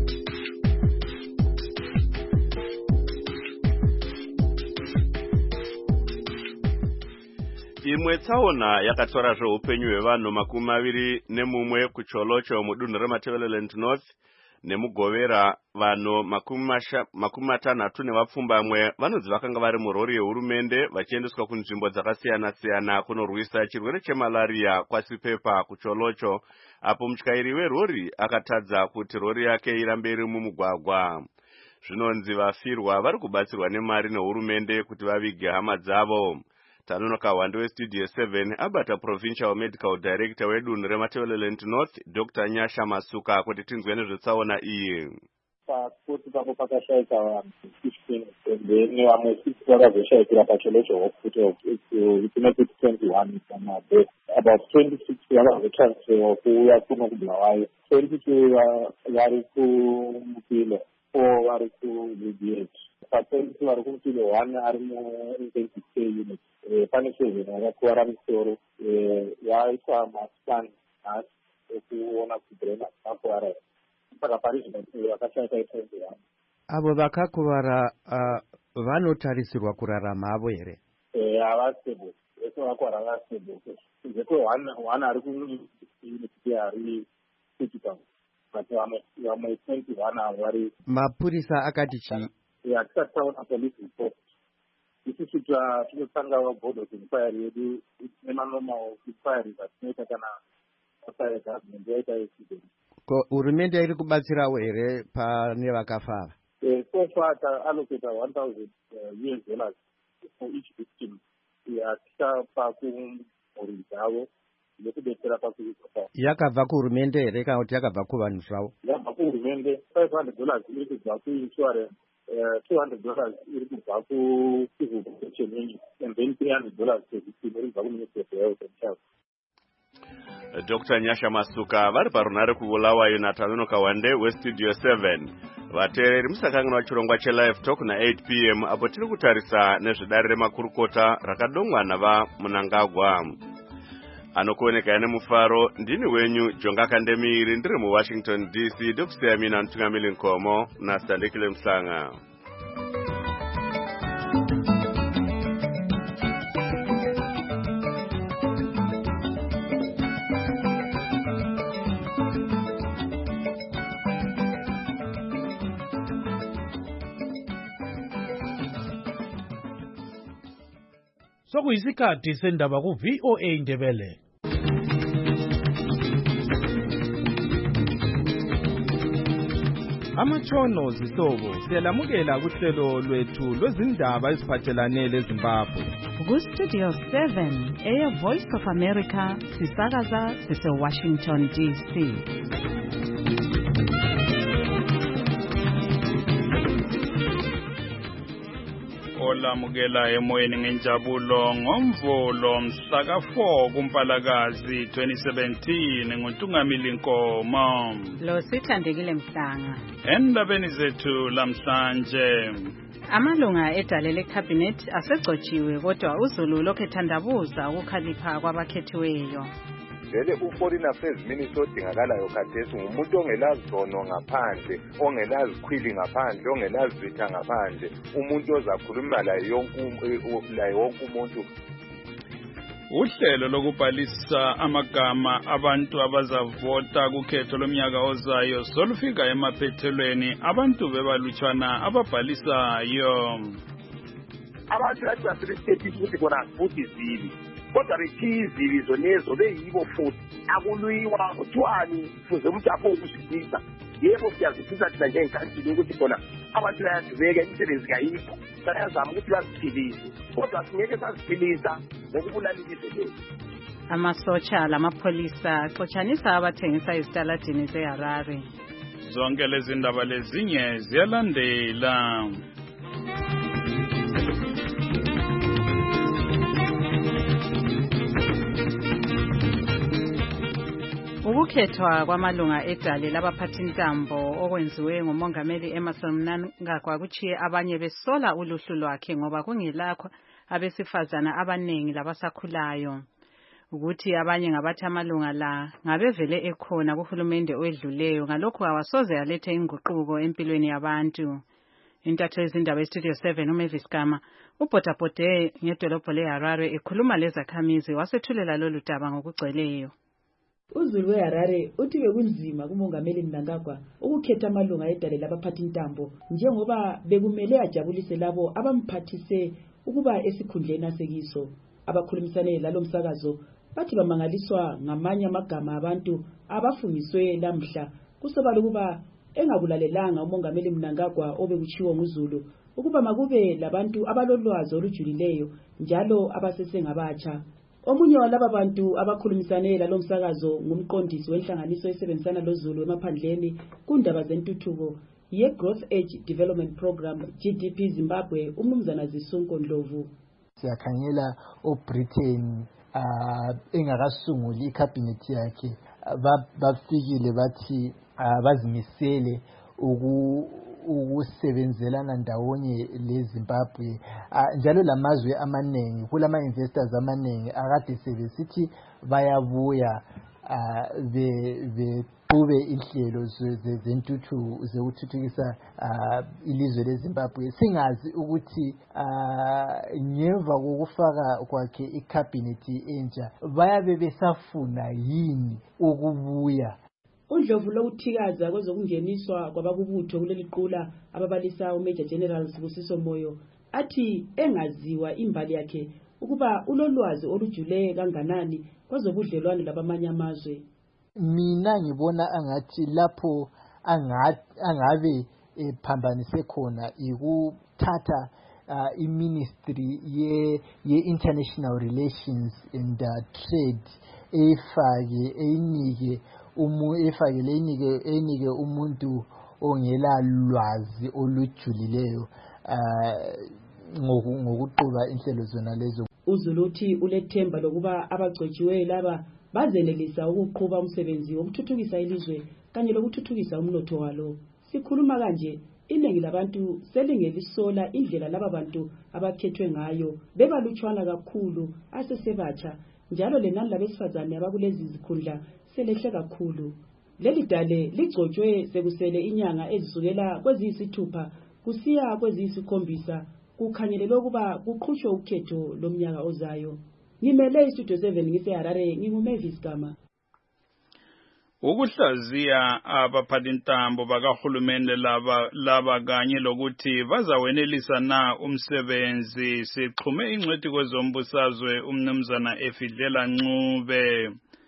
Imwe tsaona yakatora zveupenyu hwevanhu makumi maviri nemumwe kucholocho mudunhu reMatabeleland North nemugovera, vanhu makumi matanhatu nevapfumbamwe vanonzi vakanga vari murori yehurumende vachiendeswa kunzvimbo dzakasiyana-siyana kunorwisa chirwere chemalaria kwaSipepa kucholocho, apo mutyairi werori akatadza kuti rori yake irambe iri mumugwagwa. Zvinonzi vafirwa vari kubatsirwa nemari nehurumende kuti vavige hama dzavo. Tanonoka wande weStudio seven abata Provincial Medical Director wedunhu reMatabeleland North, Doctor Nyasha Masuka, kuti tinzwe nezvetsaona iyi. Pakuti papo pakashaika vanhu fifteen then vamwe six vakazoshaikira pacholocho hospital kunekuti twenty-one kana death. About twenty-six vakazotransferwa kuuya kuno kuBulawayo, twenty-two vari kuMupilo, four vari kuB B H. Pa-twenty-two vari kuMupilo, one ari mu-intensive care unit. Pane seven vakakuwara musoro, vaiswa mascan nhasi ekuona kuti brain akakuwara. Saka pari zvino vakashaika twenty-one. Avo vakakuvara vanotarisirwa kurarama havo here? Havastable, vese vakuwara vastable. Zveko one ari kuunity ari critical, but vamwe twenty-one avo vari. Mapurisa akati chii? Hatisati taona police report. Isusu tinotanga board of inquiry yedu nemanormal inquiry dzatinoita kana after government yaita accident. Ko hurumende iri kubatsirawo here pane vakafara? So far allocate one thousand U S dollars for each victim tichapa kumhuri dzavo nekudetsera pakuiaa yakabva kuhurumende here kana kuti yakabva kuvanhu zvavo? yabva kuhurumende five hundred dollars iri kubva kuinsurance, uh, two hundred dollars iri kubva kucivil protection, and then three hundred dollars kwezvipimo iri kubva kuministry of health and child. Doctor Nyasha Masuka vari parunare kuvulawayo naTavino Kawande westudio seven. Vateereri musakanganwa chirongwa chelive talk na eight p m apo tiri kutarisa nezvedare remakurukota rakadongwa navaMnangagwa. Anokuoneka nemufaro ndini wenyu Jonga Kandemiri ndiri muWashington D C Dr. Amina Ntungamili Nkomo na Sandekile Msanga. Sokuyisikhathi sendaba ku V O A Ndebele. Amatshono zihlobo siyalamukela kuhlelo lwethu lwezindaba eziphathelane leZimbabwe. Ku Studio seven, Air Voice of America, sisakaza sise Washington D C. Olamukela emoyeni ngenjabulo ngomvulo mhlaka four kuMpalakazi twenty seventeen nguNtungamili Nkomo. Lo sithandekile Mhlanga. Endabeni zethu lamhlanje. Amalunga edale leCabinet asegcotshiwe kodwa uZulu lokho ethandabuza ukukhalipha kwabakhethiweyo. Vele u-Foreign Affairs Minister odingakalayo khathesi ngumuntu ongelazi zono ngaphandle, ongelazi khwili ngaphandle, ongelazi zitha ngaphandle, umuntu ozakhuluma la yonke la yonke umuntu. Uhlelo lokubhalisa amagama abantu abazavota kukhetho lomnyaka ozayo solufika emaphethelweni abantu bebalutshwana ababhalisayo. Abantu bathi basebenzisa futhi kona futhi zibi. Kodwa rethizi izonezo beyibo futhi akuluyiwa kuthiwani fuze umuntu apho ukushidisa. Yebo siyazifisa thina njengenkantini ukuthi khona abantu bayazibeka imisebenzi kayikho bayazama ukuthi baziphilise kodwa singeke saziphilisa ngokubulala ilizwe lethu. Amasotsha lamapholisa axotshanisa abathengisa ezitaladini zeHarare. Zonke lezi ndaba lezinye ziyalandela. Ukukhethwa kwamalunga edale labaphathintambo okwenziwe ngumongameli Emmerson Mnangagwa kuchiye abanye besola uluhlu lwakhe ngoba kungelakho abesifazana abanengi labasakhulayo. Ukuthi abanye ngabathi amalunga la ngabevele ekhona kuhulumende oyedluleyo ngalokho awasoze alethe inguquko empilweni yabantu. Intatho izindaba eStudio seven uMavis Gama ubhotabhode ngedolobho leHarare ekhuluma lezakhamizi wasethulela lolu daba ngokugcweleyo. uZulu weHarare uthi bekunzima kumongameli Mnangagwa ukukhetha amalunga edale labaphathintambo njengoba bekumele ajabulise labo abamphathise ukuba esikhundleni asekiso. Abakhulumisane lalo msakazo bathi bamangaliswa ngamanye amagama abantu abafungiswe lamhla kusobala ukuba engakulalelanga umongameli Mnangagwa obekuchiwo nguZulu ukuba makube labantu abalolwazi olujulileyo njalo abasesengabatsha. Omunye walaba bantu abakhulumisane lalo msakazo ngumqondisi wenhlanganiso esebenzisana loZulu emaphandleni kundaba zentuthuko ye Growth Age Development Program G D P Zimbabwe umnumzana Zisunko Ndlovu. Siyakhangela oBritain uh, engakasunguli icabinet yakhe bafikile bathi bazimisele uku ukusebenzelana ndawonye leZimbabwe njalo lamazwe amanengi kulama investors amanengi akade sebesithi bayabuya be bexube inhlelo zentuthu zokuthuthukisa ilizwe leZimbabwe singazi ukuthi ngemva kokufaka kwakhe icabinet entsha bayabe besafuna yini ukubuya. Undlovu lokuthikaza kwezokungeniswa kwabakubutho kuleli qula ababalisa uMajor General Sibusiso Moyo athi engaziwa imbali yakhe ukuba ulolwazi olujule kanganani kwezobudlelwane labamanye amazwe. Mina ngibona angathi lapho angabe ephambanise khona ikuthatha uh, i-ministry ye, ye-international relations and uh, trade efake eyinike umu efake leyinike eyinike umuntu ongela lwazi olujulileyo uh, ngokuquba inhlelo zona lezo. uZulu uthi ulethemba lokuba abagcotshiweyo laba bazenelisa ukuqhuba umsebenzi wokuthuthukisa ilizwe kanye lokuthuthukisa umnotho walo. Sikhuluma kanje iningi labantu selingelisola indlela laba bantu abakhethwe ngayo bebalutshwana kakhulu asesebatsha njalo lenani labesifazane abakulezi zikhundla selehle kakhulu. Leli dale ligcotshwe sekusele inyanga ezisukela kweziyisithupha kusiya kweziyisikhombisa kukhanyelelwe ukuba kuqhutshwe ukhetho lomnyaka ozayo. Ngimele istudio seven ngiseHarare nginguMavis Gama. Ukuhlaziya abaphathintambo bakahulumende laba laba kanye lokuthi bazawenelisa na umsebenzi sixhume ingcwethi kwezombusazwe umnumzana Efidlela Ncube.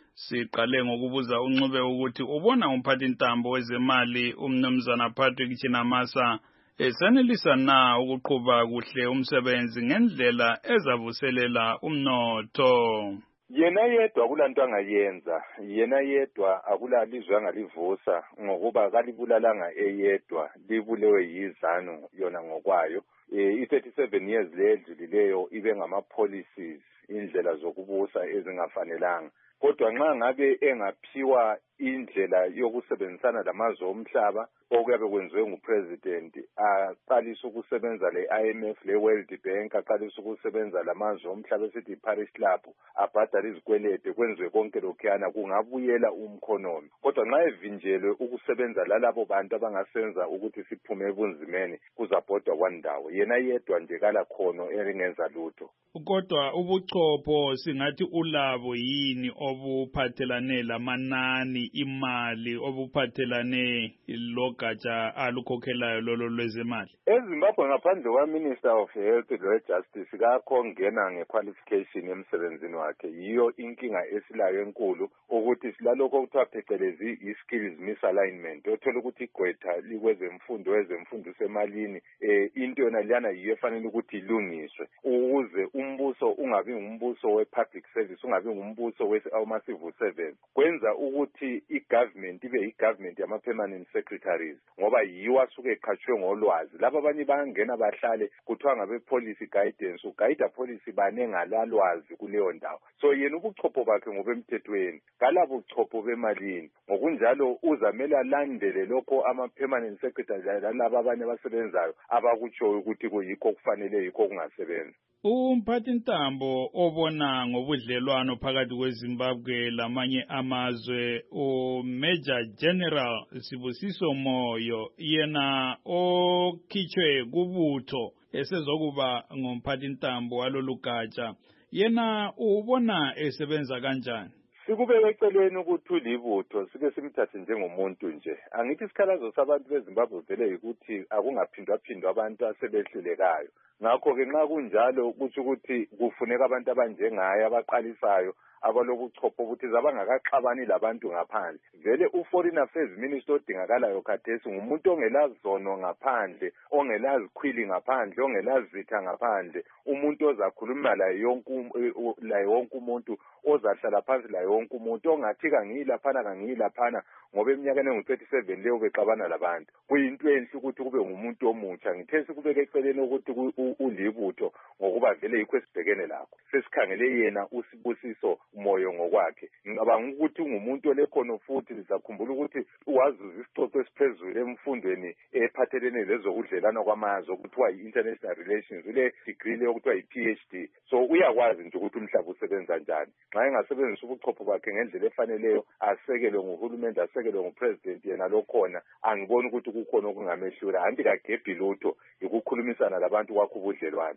Siqale ngokubuza uNcube ukuthi ubona umphathintambo wezemali umnumzana Patrick Chinamasa esanelisa na ukuqhuba kuhle umsebenzi ngendlela ezavuselela umnotho. Yena yedwa kulanto angayenza, yena yedwa akulalizwe angalivusa ngokuba kalibulalanga eyedwa libulewe yizanu yona ngokwayo. I thirty-seven years ledlulileyo ibe ngama policies indlela zokubusa ezingafanelanga. Kodwa nxa ngabe engaphiwa indlela yokusebenzisana lamazwe omhlaba okuyabe kwenziwe ngupresident, aqalisa ukusebenza le I M F le World Bank, aqalisa ukusebenza lamazwe omhlaba esithi Paris Club, abhadala izikwelede kwenziwe konke lokhuyana kungabuyela umkhonomi. Kodwa nxa evinjelwe ukusebenza lalabo bantu abangasenza ukuthi siphume ebunzimeni kuzabhodwa kwandawo, yena yedwa nje kala khono elingenza lutho. Kodwa ubuchopho singathi ulabo yini obuphathelane lamanani imali obuphathelane logatsha alukhokhelayo lolo lwezemali? eZimbabwe ngaphandle kwa Minister of Health lo Justice kakho ngena ngequalification emsebenzini wakhe. Yiyo inkinga esilayo enkulu ukuthi silalokho okuthiwa phecelezi i-skills misalignment. Othola ukuthi igqwetha likwezemfundo wezemfundo semalini eh into yona liyana yiyo efanele ukuthi ilungiswe ukuze umbuso ungabi ngumbuso we-public service, ungabi ngumbuso we-civil service. Kwenza ukuthi i-government ibe i-government yama-permanent secretaries ngoba yiwo asuke eqhatshwe ngolwazi. Laba abanye bangena bahlale kuthiwa ngabe-policy guidance, uguide policy banengalalwazi kuleyo ndawo. So yena ubuchopho bakhe ngobemthethweni kalabo buchopho bemalini, ngokunjalo uzamela landele lokho ama-permanent secretaries lalaba abanye abasebenzayo abakutshoyo ukuthi kuyikho kufanele yikho kungasebenzi. Umphathintambo obona ngobudlelwano phakathi kweZimbabwe lamanye amazwe uMajor General Sibusiso Moyo yena okhitshwe kubutho esezokuba ngomphathintambo walolugatsha, yena ubona esebenza kanjani? Sikubeka eceleni ukuthi ulibutho sike simthathe njengomuntu nje. Angithi isikhalazo sabantu beZimbabwe vele ukuthi akungaphindwa phindwa abantu asebehlulekayo. Ngakho ke nxa kunjalo kuthi ukuthi kufuneka abantu abanjengaye abaqalisayo abalobuchopho ukuthi zabangakaxabani labantu ngaphandle. Vele u-Foreign Affairs Minister odingakalayo khathesi ngumuntu ongelazi zono ngaphandle, ongelazi khwili ngaphandle, ongelazi zitha ngaphandle, umuntu ozakhuluma la yonke la yonke umuntu, ozahlala phansi la yonke umuntu, ongathi kangiyilaphana kangiyilaphana ngoba eminyakeni engu-thirty-seven leyo bexabana labantu. Kuyinto enhle ukuthi kube ngumuntu omutsha. Ngithe sikubeka eceleni ukuthi ulibutho ngokuba vele yikho esibhekene lakho. Sesikhangele yena uSibusiso Moyo ngokwakhe. Ngicabanga ukuthi ungumuntu olekhono futhi lisakhumbula ukuthi wazuza isicoco esiphezulu emfundweni ephathelene lezokudlelana kwamazwe okuthiwa yi-international relations, ile degree leyo okuthiwa yi-P H D. So uyakwazi nje ukuthi umhlaba usebenza njani. Nxa engasebenzisa ubuchopho bakhe ngendlela efaneleyo, asekelwe nguhulumende, asekelwe ngupresident yena lokhona, angiboni ukuthi kukhona okungamehlula. Anti kagebhi lutho ukukhulumisana labantu kwakho ubudlelwane.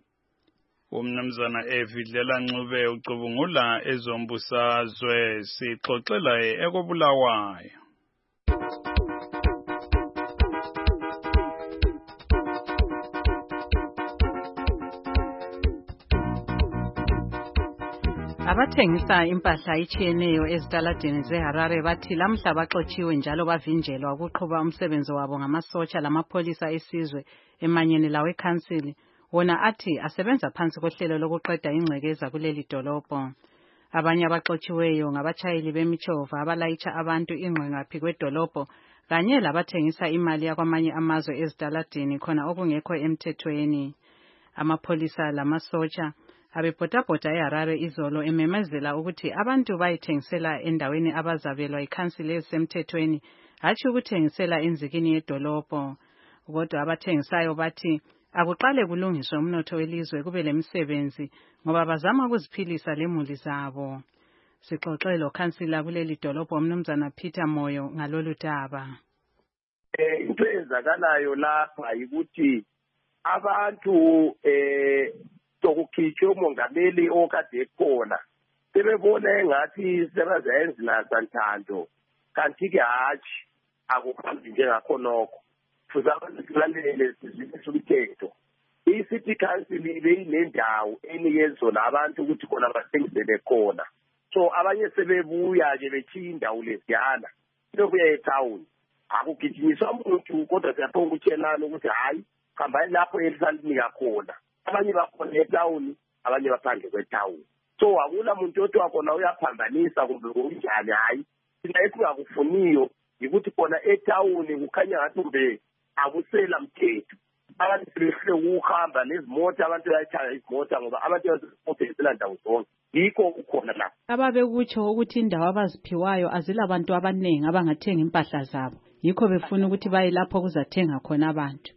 Umnumzana Efidlela Ncube ucubungula ezombusazwe, sixoxela ekobulawayo. Abathengisa impahla ichiyeneyo ezitaladeni zeHarare bathi lamhla baxotshiwe njalo bavinjelwa ukuqhuba umsebenzi wabo ngamasotsha lamapolisa esizwe emanyeni lawe council wona athi asebenza phansi kohlelo lokuqeda ingcekeza kuleli dolobho. Abanye abaxotshiweyo ngabatshayeli bemithova abalayitsha abantu ingqe ngaphi kwedolobho kanye labathengisa imali yakwamanye amazwe ezitaladini khona okungekho emthethweni. Amapholisa lamasotsha abebhodabhoda eHarare izolo ememezela ukuthi abantu bayithengisela endaweni abazabelwa ikhansili ezisemthethweni hatshi ukuthengisela enzikini yedolobho. Kodwa abathengisayo bathi akuqale kulungiswe umnotho welizwe kube lemisebenzi ngoba bazama ukuziphilisa lemuli zabo. Sixoxe lokhansila kuleli dolobho umnumzana Peter Moyo ngalolu daba. Eh into ezakalayo lapha ukuthi abantu eh sokukhitshwa umongameli okade ekhona sebebona engathi sebazenza nasanthando kanti ke hatshi akuhambi njengakhonokho futhi abantu silalele sizithetho i-city council ibeyinendawo enikezona abantu ukuthi khona bathengisele khona so abanye sebebuya nje bechiya indawo lesiyana sebebuya etown akugijinyiswa umuntu kodwa siyaphonga ukutshelana ukuthi hayi hambani lapho elisalinika khona abanye bakhona etown abanye baphandle kwetown so akula muntu othi wakhona uyaphambanisa kumbe kunjani hayi thina esingakufuniyo ukuthi khona etown kukhanya ngathi kumbe akusela mthetho abantu sebehle ukuhamba nezimoto abantu bayachaya izimoto ngoba abantu baziphothela ndawo zonke yikho ukhona lapha. Ababekutsho ukuthi indawo abaziphiwayo azilabantu abaningi abangathenga impahla zabo yikho befuna ukuthi baye lapho kuzathenga khona abantu.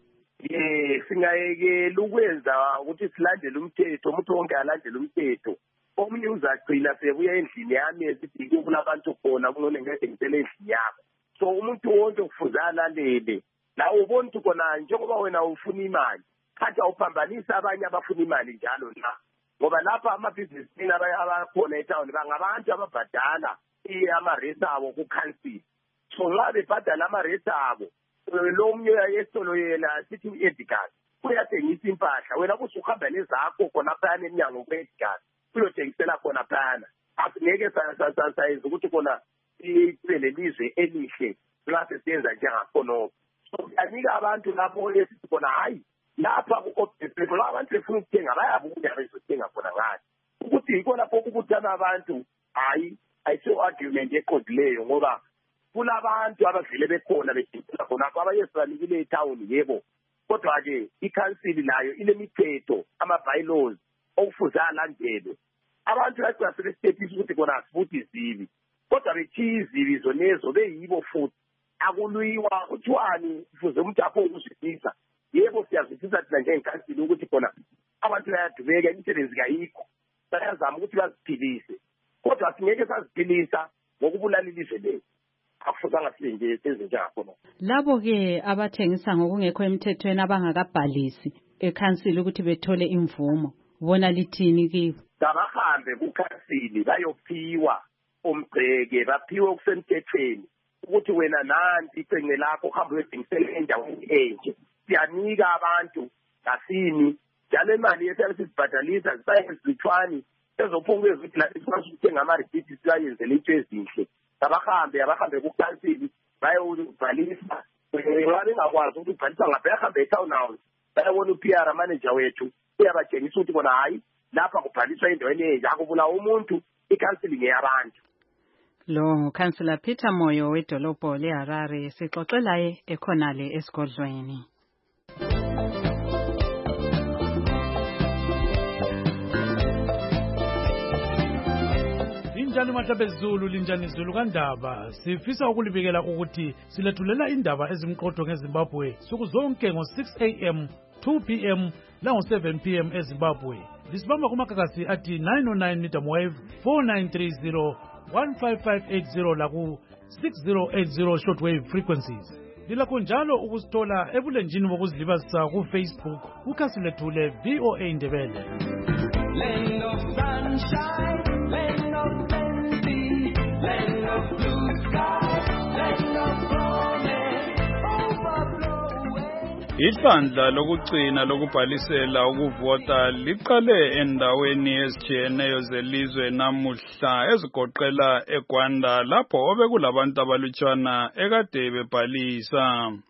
Eh singayekela ukwenza ukuthi silandele umthetho umuntu wonke alandele umthetho omunye uzagcina sebuya endlini yami esithi kulabantu khona kunone ngeke ngitele endlini yakho so umuntu wonke kufuzana lele la ubona ukuthi kona njengoba wena ufuna imali khathi awuphambanisa abanye abafuna imali njalo la ngoba lapha amabhizinisi abakhona etown bangabantu ababhadala ama-rates abo ku-council so nxa bebhadala ama-rates abo lo omunye yesitolo yena sithi u-Edgar uyathengisa impahla wena kusuhamba nezakho khona phana eminyango ku-Edgar uyothengisela khona phana asingeke sayenza ukuthi khona ibe lelizwe elihle nxa sesiyenza njengakhonokho so siyanika abantu lapho esithi khona hayi lapha ku-obheseko abantu befuna ukuthenga bayabuya bezothenga khona ngathi ukuthi yikho lapho ukubuthana abantu hayi ayisiyo argument eqondileyo ngoba kulabantu abavele bekhona bedingisela khonapho abanye sibanikile etown yebo kodwa-ke ikhansili nayo ilemithetho ama-bylaws okufuze alandelwe abantu bagcina sebesitephisa ukuthi khona asifuthi izibi kodwa bethiya izibi zonezo beyibo futhi akulwiwa kuthiwani kufuze umuntu apho ukuzwisisa yebo siyazwisisa thina njengekhansili ukuthi khona abantu bayadubeka imisebenzi kayikho bayazama ukuthi baziphilise kodwa singeke saziphilisa ngokubulala ilizwe lethu akufuzanga sibe nje sezinjengakho. Labo-ke abathengisa ngokungekho emthethweni abangakabhalisi ekhansili ukuthi bethole imvumo bona lithini kibo? Kabahambe kukhansili bayophiwa umgceke baphiwe okusemthethweni ukuthi wena nanti icenge lakho uhambe uyethengisela endaweni enje siyanika abantu kasini njalo imali yesiyabe sizibhadalisa zisayezithwani ezophunguke ukuthi lathi sikwazi ukuthenga ama-receipts siyayenzela into ezinhle abahambe abahambe kukhansili bayobhalisa nxa bengakwazi ukuthi ubhalisa ngapha bayahambe etown house bayabona u-P R manager wethu uyabatshengisa ukuthi bona hayi lapha kubhaliswa endaweni enje akubulawa umuntu ikhansili ngeyabantu. Lo ngukhansila Peter Moyo wedolobho leHarare sixoxe laye ekhonale esigodlweni. Linjani Mahlabe Zulu, linjani Zulu kaNdaba. Sifisa ukulibikela ukuthi silethulela indaba ezimqotho ngeZimbabwe suku zonke ngo six a m, two p m lango seven p m eZimbabwe. Lisibamba kumakakasi ati nine oh nine medium wave, four nine three zero, one five five eight zero laku six zero eight zero shortwave frequencies. Lilakho njalo ukusithola ebulenjini bokuzilibazisa ku Facebook kukhasi lethu le V O A Ndebele. Land of sunshine, land of plenty, land of blue sky, land of promise, overflowing. Ibandla lokugcina lokubhalisela ukuvota liqale endaweni ezitshiyeneyo zelizwe namuhla ezigoqela eGwanda lapho obekulabantu abalutshwana ekade bebhalisa.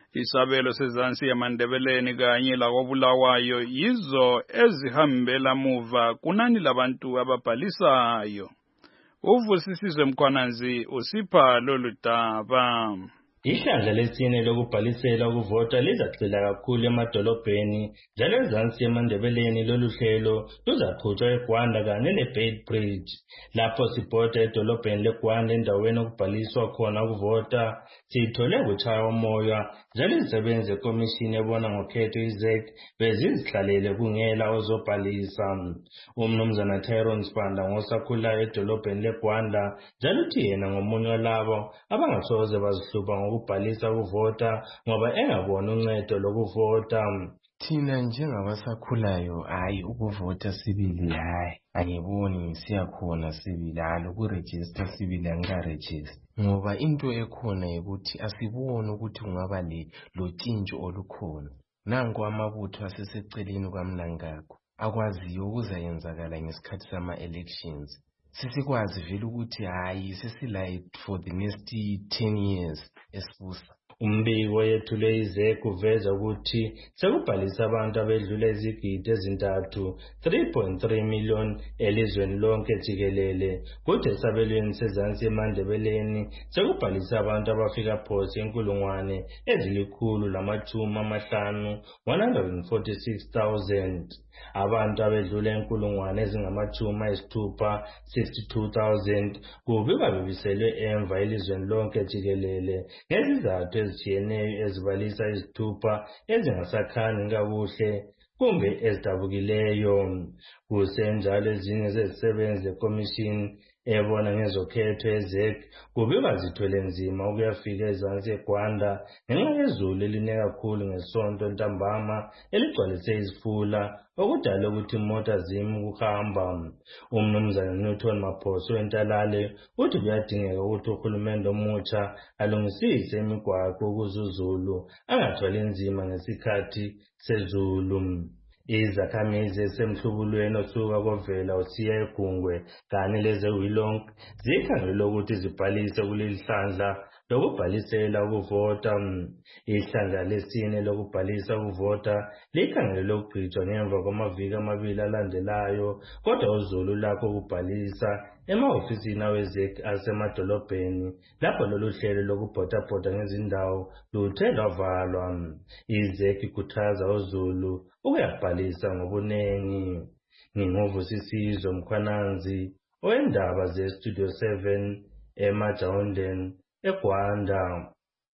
Isabelo sezansi yamandebeleni kanye lakobulawayo yizo ezihambela muva kunani labantu ababhalisayo. Uvusisizwe Mkhwananzi usipha lolu daba. Ihlandla lesine lokubhalisela ukuvota lizagxila kakhulu emadolobheni njalo ezansi emandebeleni lolu hlelo luzaqhutshwa eGwanda kanye neBeitbridge. Lapho sibhoda edolobheni leGwanda endaweni okubhaliswa khona ukuvota, sithole ukuchaya umoya njalo izisebenzi zekomishini ebona ngokhetho I Z E C bezizihlalele kungela ozobhalisa. Umnumzana Tyrone Spanda ngosakhulayo edolobheni leGwanda njalo uthi yena ngomunye walabo abangasoze bazihluba ukubhalisa ukuvota ngoba engabona uncedo lokuvota. Thina njengabasakhulayo hayi ukuvota sibili hayi angiboni siyakhona sibili halo kuregister sibili angikaregister ngoba into ekhona ukuthi asiboni ukuthi kungaba le lotshintsho olukhona. Nanku amabutho aseseceleni kwaMnangagwa akwaziyo ukuzayenzakala ngesikhathi sama elections. Sisikwazi vele ukuthi hayi sesilight for the next ten years esibusa. Umbiko yethule I Z E C uveza ukuthi sekubhalisa abantu abedlula izigidi ezintathu three point three million elizweni lonke jikelele. Kodwa esabelweni sezansi emandebeleni sekubhalisa abantu abafika phose inkulungwane ezilikhulu lamachumi amahlanu one hundred forty-six thousand. Abantu abedlula inkulungwane ezingamachumi ayisithupha sixty-two thousand kubikwa bebiselwe emva elizweni lonke jikelele ngezizathu ezitshiyeneyo ezibalisa izithupha ezingasakhani kakuhle kumbe ezidabukileyo. Kusenjalo ezinye zezisebenzi zekomishini ebona ngezokhetho E Z E C kubikwa zithwele nzima ukuyafika ezansi eGwanda ngenxa yezulu eline kakhulu ngesonto ntambama eligcwalise izifula okudala ukuthi imota zimi ukuhamba. Umnumzana Newton Maphoso wentalale uthi kuyadingeka ukuthi uhulumende omutsha alungisise imigwaqo ukuze uZulu angathwali nzima ngesikhathi sezulu. Izakhamizi esemhlubulweni osuka kovela usiya eGungwe kanye lezeWilonke zikhangela ukuthi zibhalise kuleli hlandla lokubhalisela ukuvota. Ihlandla lesine lokubhalisa ukuvota likhangela ukugqitshwa ngemva kwamaviki amabili alandelayo, kodwa uZulu lakho ukubhalisa emahofisini awe Z E C asemadolobheni lapho lolu hlelo lokubhotabhota ngezindawo luthe lwavalwa. I Z E C ikhuthaza uZulu ukuyabhalisa ngobunengi. Nginguvusisizwe Mkhwananzi owendaba ze-Studio seven eMajawundeni eGwanda.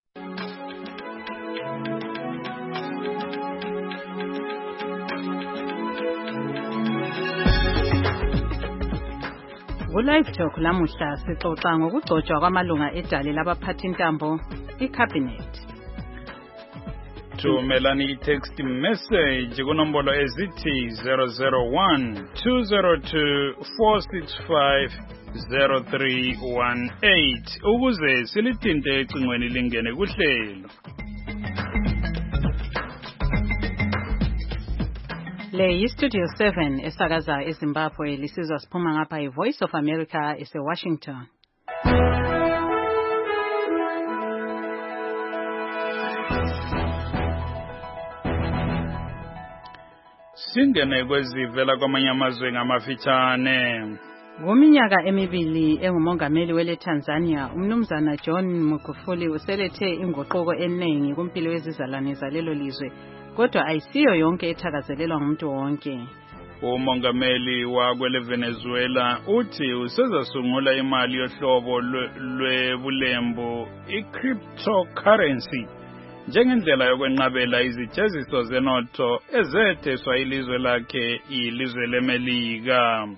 Ku-Live Talk lamuhla sixoxa ngokugcotshwa kwamalunga edale labaphathi intambo iCabinet. Thumelani i-text message kunombolo ezithi zero zero one two zero two four six five zero three one eight ukuze silithinte ecingweni lingene kuhlelo. Le yi-Studio seven esakaza eZimbabwe lisizwa siphuma ngapha i-Voice of America ese-Washington. Singene kwezivela kwamanye amazwe ngamafitshane. Kuminyaka emibili engumongameli wele Tanzania, umnumzana John Magufuli uselethe inguquko eningi kumpilo yezizalwane zalelo lizwe, kodwa ayisiyo yonke ethakazelelwa ngumuntu wonke. Umongameli wakwele Venezuela uthi usezasungula imali yohlobo lwebulembu i-cryptocurrency njengendlela yokwenqabela izijeziso zenotho ezetheswa ilizwe lakhe ilizwe leMelika.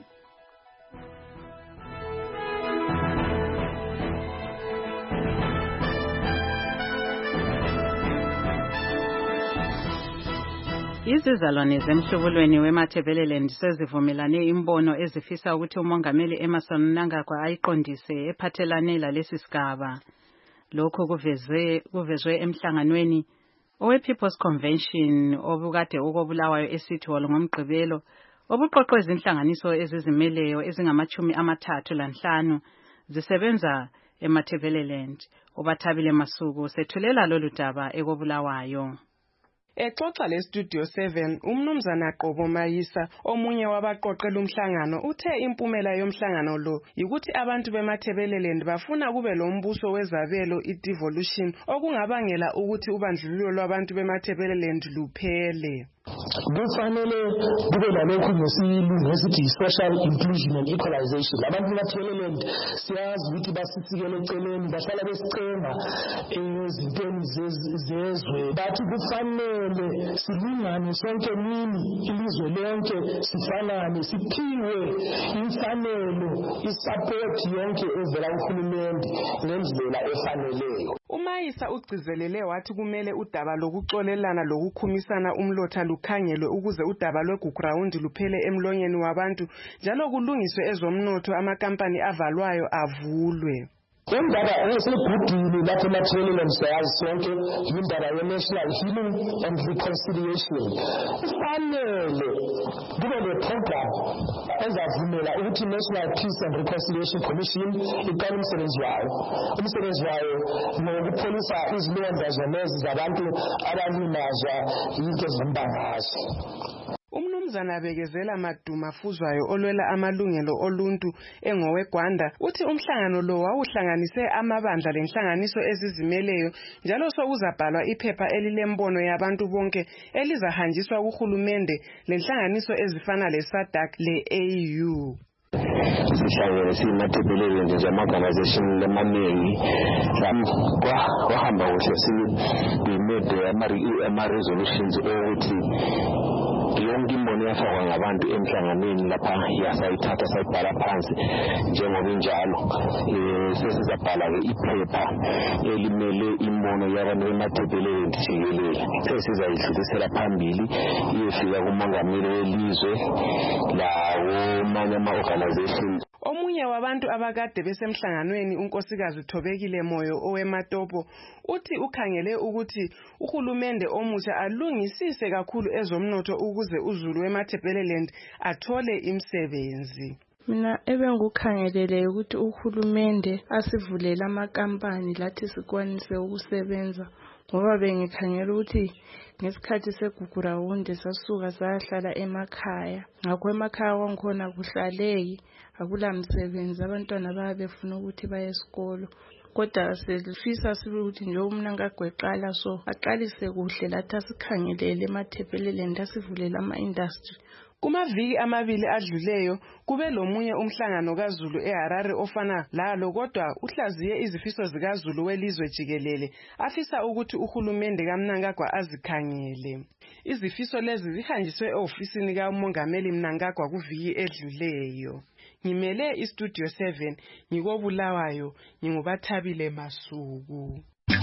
Izizalwane zemhlubulweni weMatabeleland sezivumelane imbono ezifisa ukuthi umongameli Emmerson Mnangagwa ayiqondise ephathelane lalesi sigaba. Lokho kuvezwe kuvezwe emhlanganweni owe People's Convention obukade ukobulawayo eCity Hall ngomgqibelo obuqoqwe izinhlanganiso ezizimeleyo ezingamachumi amathathu lanhlanu zisebenza eMatabeleland. Ubathabile Masuku sethulela lolu daba ekobulawayo. Exoxa le Studio seven umnumzana Qobo Mayisa omunye wabaqoqela umhlangano uthe impumela yomhlangano lo ukuthi abantu beMatabeleland bafuna kube lombuso wezabelo i-devolution okungabangela ukuthi ubandlululo lwabantu beMatabeleland luphele. Kufanele kube lalokho ngesilungu esithi social inclusion and equalization. Abantu beMatabeleland siyazi ukuthi basisikele eceleni bahlala besicema ezintweni zezwe bathi kufanele silingane sonke nini ilizwe lonke sifanane siphiwe imfanelo isupport yonke evela kuhulumende ngendlela efaneleyo. Umayisa ugcizelele wathi kumele udaba lokuxolelana lokukhumisana umlotha lukhangelwe ukuze udaba lweGugurawundi luphele emlonyeni wabantu njalo kulungiswe ezomnotho amakampani avalwayo avulwe. Indaba esegudini lapho eMatabeleland siyazi sonke indaba ye-national healing and reconciliation. Kufanele kube le-program ezavumela ukuthi i-National Peace and Reconciliation Commission iqale umsebenzi wayo. Umsebenzi wayo ngokupholisa izilonda zonezi zabantu abalimazwa yinto zombangazo. Umnumzana Bekezela Maduma Fuzwayo olwela amalungelo oluntu engoweGwanda uthi umhlangano lo wawuhlanganise amabandla lenhlanganiso ezizimeleyo njalo sokuzabhalwa iphepha elilembono yabantu bonke elizahanjiswa kuhulumende lenhlanganiso ezifana leSADC le-A U. Sihlangene siMatabeleland njengama-organization lamaningi kwahamba kuhle simede ama-resolutions okuthi yonke imbono yafakwa ngabantu emhlanganweni lapha yasayithatha sayibhala phansi njengoba injalo sesizabhala-ke iphepha elimele imbono yabantu beMatabeleland jikelele sesizayidlulisela phambili iyefika kumongameli welizwe lawomanye ama-organization. Omunye wabantu abakade besemhlanganweni unkosikazi Thobekile Moyo owematopo uthi ukhangele ukuthi uhulumende omusha alungisise kakhulu ezomnotho ukuze uzulu weMatabeleland athole imisebenzi. Mina ebengukhangelele ukuthi uhulumende asivulela amakampani lathi sikwanise ukusebenza ngoba bengikhangela ukuthi ngesikhathi segugurawundi sasuka sahlala emakhaya ngakho emakhaya wangikhona kuhlaleki akula msebenzi abantwana bayabefuna ukuthi baye esikolo kodwa selifisa sibe ukuthi nje umnanga gweqala so aqalise kuhle lathi asikhangelele eMatabeleland asivulela ama-industry. Kumaviki amabili adluleyo kube lomunye umhlangano kaZulu eHarare ofana lalo kodwa uhlaziye izifiso zikaZulu welizwe jikelele afisa ukuthi uhulumende kaMnangagwa azikhangele. Izifiso lezi zihanjiswe eofisini kaMongameli Mnangagwa kuviki edluleyo. Ngimele iStudio seven ngikobulawayo ngingubathabile Masuku.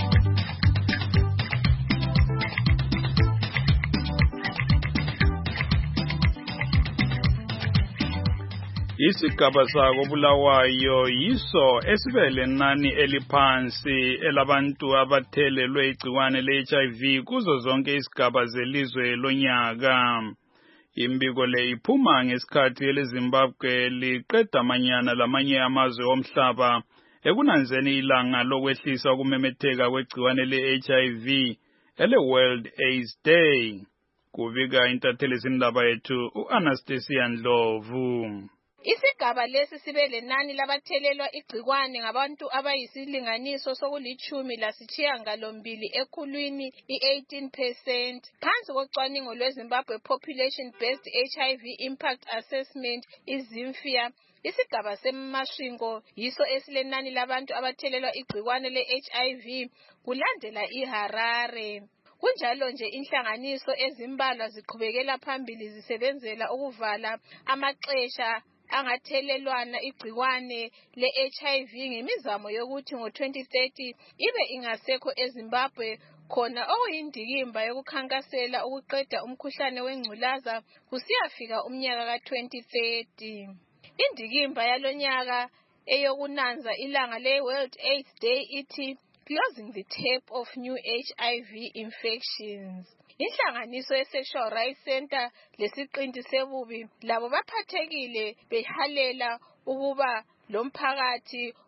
Isigaba sako Bulawayo yiso esibele nani eliphansi elabantu abathelelwe igciwane le-H I V kuzo zonke isigaba zelizwe lonyaka. Imbiko le iphuma ngesikhathi eleZimbabwe liqeda amanyana lamanye amazwe omhlaba ekunanzeni ilanga lokwehlisa ukumemetheka kwegciwane le-H I V ele World AIDS Day. Kubika intatheli zindaba yethu uAnastasia Ndlovu. Isigaba lesi sibe lenani labathelelwa igcikwane ngabantu abayisilinganiso sokulichumi lasishiyagalombili ekhulwini i-eighteen percent. Phansi kocwaningo lweZimbabwe Population Based H I V Impact Assessment iZIMFIA, isigaba seMasvingo yiso esilenani labantu abathelelwa igcikwane le-H I V kulandela iHarare. Kunjalo nje inhlanganiso ezimbalwa ziqhubekela phambili zisebenzela ukuvala amaxesha angathelelwana igcikwane le-H I V ngemizamo yokuthi ngo twenty thirty ibe ingasekho eZimbabwe khona okuyindikimba yokukhankasela ukuqeda umkhuhlane wengculaza kusiyafika umnyaka ka twenty thirty. Indikimba yalonyaka eyokunanza ilanga le-World AIDS Day ithi closing the tap of new H I V infections. Inhlanganiso ye-Sexual Rights Center lesiqinti sebubi labo baphathekile behalela ukuba lomphakathi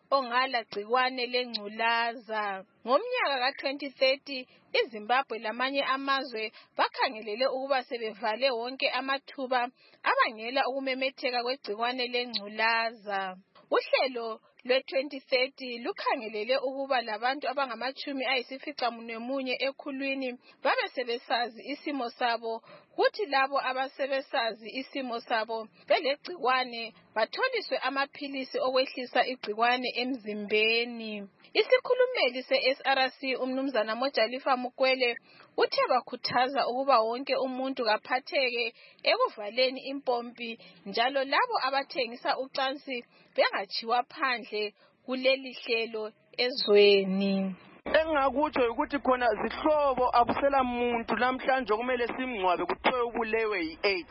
ongala gcikwane lengculaza. Ngomnyaka ka twenty thirty iZimbabwe lamanye amazwe bakhangelele ukuba sebevale wonke amathuba abangela ukumemetheka kwegcikwane lengculaza. Uhlelo lwe twenty thirty lukhangelele ukuba labantu abangamachumi ayisificamunwemunye ekhulwini babe sebesazi isimo sabo, kuthi labo abasebesazi isimo sabo belegcikwane batholiswe amaphilisi okwehlisa igcikwane emzimbeni. Isikhulumeli se-S R C umnumzana Mojalifa Mukwele uthe bakhuthaza ukuba wonke umuntu kaphatheke ekuvaleni impompi, njalo labo abathengisa ucansi bengachiwa phandle kuleli hlelo ezweni. Engakutsho ukuthi khona zihlobo abusela muntu namhlanje kumele simngcwabe kuthiwe ubulewe yi-AIDS.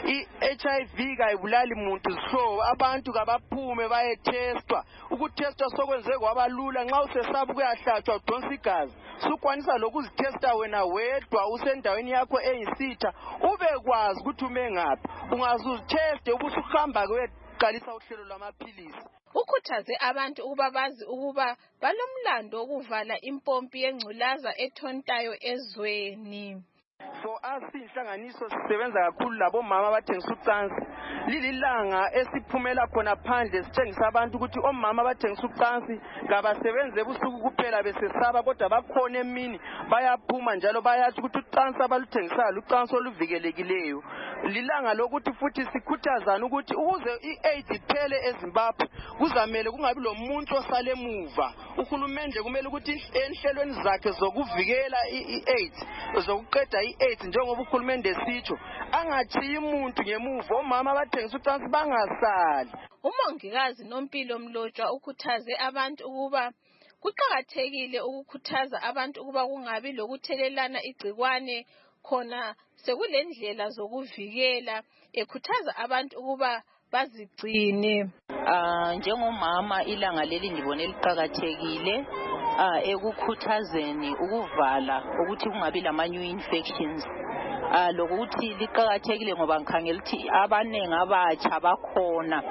I-H I V kayibulali muntu zihlobo, abantu kabaphume bayetestwa. Ukutestwa sokwenze kwabalula, nxa usesaba ukuyahlatshwa udonsa igazi sukwanisa lokuzitesta wena wedwa usendaweni yakho eyisitha ubekwazi ukuthi ume ngaphi. Ungazuziteste ubusuhamba kweqalisa uhlelo lwamaphilisi. Ukhuthaze abantu ukuba bazi ukuba balomlando wokuvala impompi yengculaza ethontayo ezweni. For us inhlanganiso sisebenza kakhulu labomama abathengisa ucansi. Lililanga esiphumela khona phandle sitshengisa abantu ukuthi omama abathengisa ucansi kabasebenze ebusuku kuphela besesaba, kodwa bakhona emini bayaphuma njalo bayathi ukuthi ucansi abaluthengisayo lucansi oluvikelekileyo. Lilanga lokuthi futhi sikhuthazana ukuthi ukuze i-AIDS iphele eZimbabwe kuzamele kungabi lomuntu osale emuva. Uhulumende kumele ukuthi enhlelweni zakhe zokuvikela i-AIDS zokuqeda i-AIDS njengoba uhulumende esitsho angachiyi umuntu ngemuva, omama abathengisa ucansi bangasali. Umongikazi Nompilo Mlotshwa ukhuthaze abantu ukuba kuqakathekile ukukhuthaza abantu ukuba kungabi lokuthelelana igcikwane, khona sekulendlela zokuvikela, ekhuthaza abantu ukuba bazigcine. Ah, njengomama ilanga leli ngibone liqhakathekile ah ekukhuthazeni ukuvala ukuthi kungabi lama new infections. Ah lokuthi liqhakathekile ngoba ngikhangela ukuthi abanengi abatsha bakhona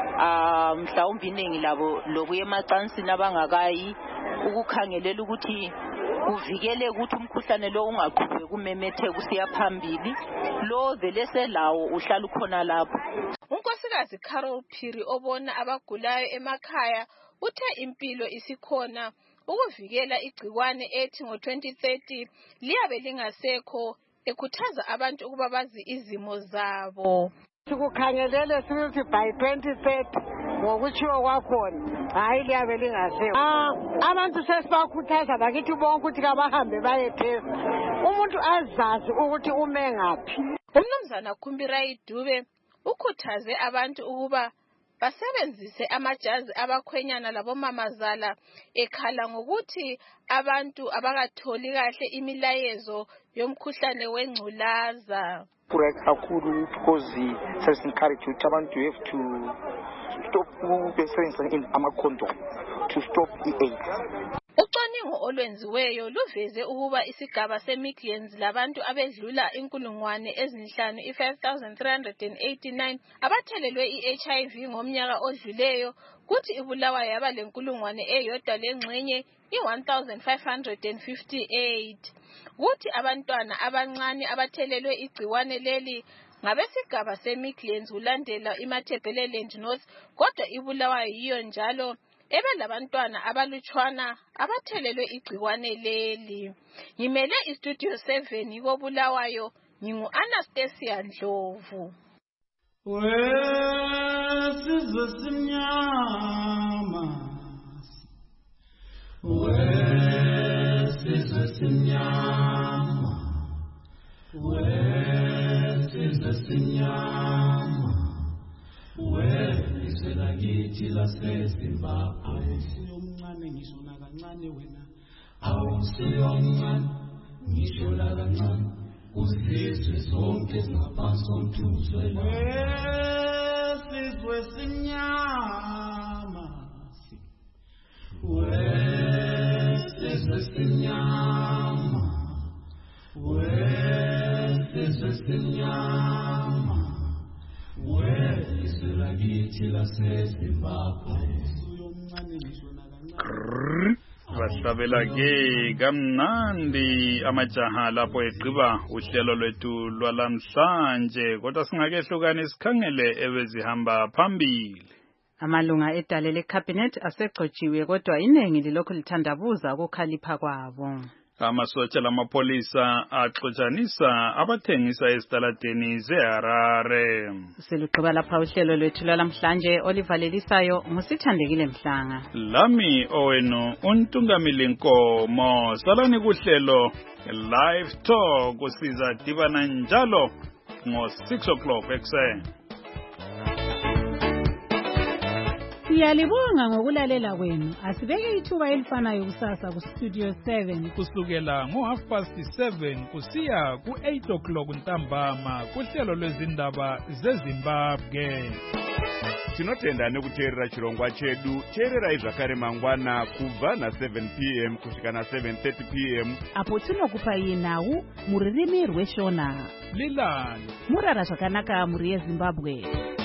ah mhlawumbe iningi labo lokuye emacansini abangakayi ukukhangelela ukuthi kuvikele ukuthi umkhuhlane lo ungaqhubeki kumemetheka kusiya phambili, lo vele selawo uhlala khona lapho. Unkosikazi Carol Phiri obona abagulayo emakhaya uthe impilo isikhona ukuvikela igcikwane ethi ngo twenty thirty liyabe lingasekho, ekhuthaza abantu ukuba bazi izimo zabo. Sikukhangelele sithi by twenty thirty ngokutshiwo kwakhona hayi liyabe lingasekho. Ah abantu sesibakhuthaza bakithi bonke ukuthi kabahambe bayetesta, umuntu azazi ukuthi ume ngaphi. Umnumzana Khumbirai Dube ukhuthaze abantu ukuba basebenzise amajazi abakhwenyana labomamazala, ekhala ngokuthi abantu abakatholi kahle imilayezo yomkhuhlane wengculaza. Kakhulu because sesinencourage ukuthi abantu have to stop ukusebenzisa ama-condom to stop i-AIDS. Ucwaningo olwenziweyo luveze ukuba isigaba se-Midlands labantu abedlula inkulungwane ezinhlanu i-five thousand three hundred eighty-nine abathelelwe i-H I V ngomnyaka odluleyo, kuthi ibulawa yaba lenkulungwane eyodwa lengxenye i-one thousand five hundred fifty-eight. Kuthi abantwana abancane abathelelwe igciwane leli ngabesigaba se-Midlands kulandela iMatabeleland North, kodwa ibulawa yiyo njalo ebe labantwana abalutshwana abathelelwe igciwane leli. Ngimele istudio seven kobulawayo, ngingu Anastasia Ndlovu. Wesizwe simnyama, wesizwe simnyama, wesizwe simnyama, welizwe lakithi laseZimbabwe. Awusiyomncane ngisho nakancane wena, awusiyomncane ngisho nakancane, uzizwe zonke zingaphansi komthunzi wela. Wesizwe simnyama, wesizwe simnyama, wesizwe simnyama, welizwe lakithi laseZimbabwe. Awusiyomncane Bahlabela ke kamnandi amajaha lapho egqiba uhlelo lwethu lwalamhlanje kodwa singakehlukani sikhangele ebezihamba phambili. Amalunga edale lecabinet asegcotshiwe kodwa iningi lilokhu lithandabuza ukukhalipha kwabo. Amasotsha lamapolisa axotshanisa abathengisa esitaladeni zeHarare. Silugqiba lapha uhlelo lwethu lwalamhlanje olivalelisayo ngusithandekile Mhlanga. Lami owenu untungamili Nkomo. Salani kuhlelo live talk usiza dibana njalo ngo six o'clock ekuseni. Siyalibonga ngokulalela kwenu. Asibeke ithuba elifanayo kusasa ku Studio seven kusukela ngo half past seven kusiya ku eight o'clock ntambama kuhlelo lwezindaba zeZimbabwe. Tinotenda nekuteerera chirongwa chedu. Teererai zvakare mangwana kubva na seven p m kusvika na seven thirty p m apo tinokupai nhau muririmi rweshona. Lilani Murara zvakanaka muri yeZimbabwe.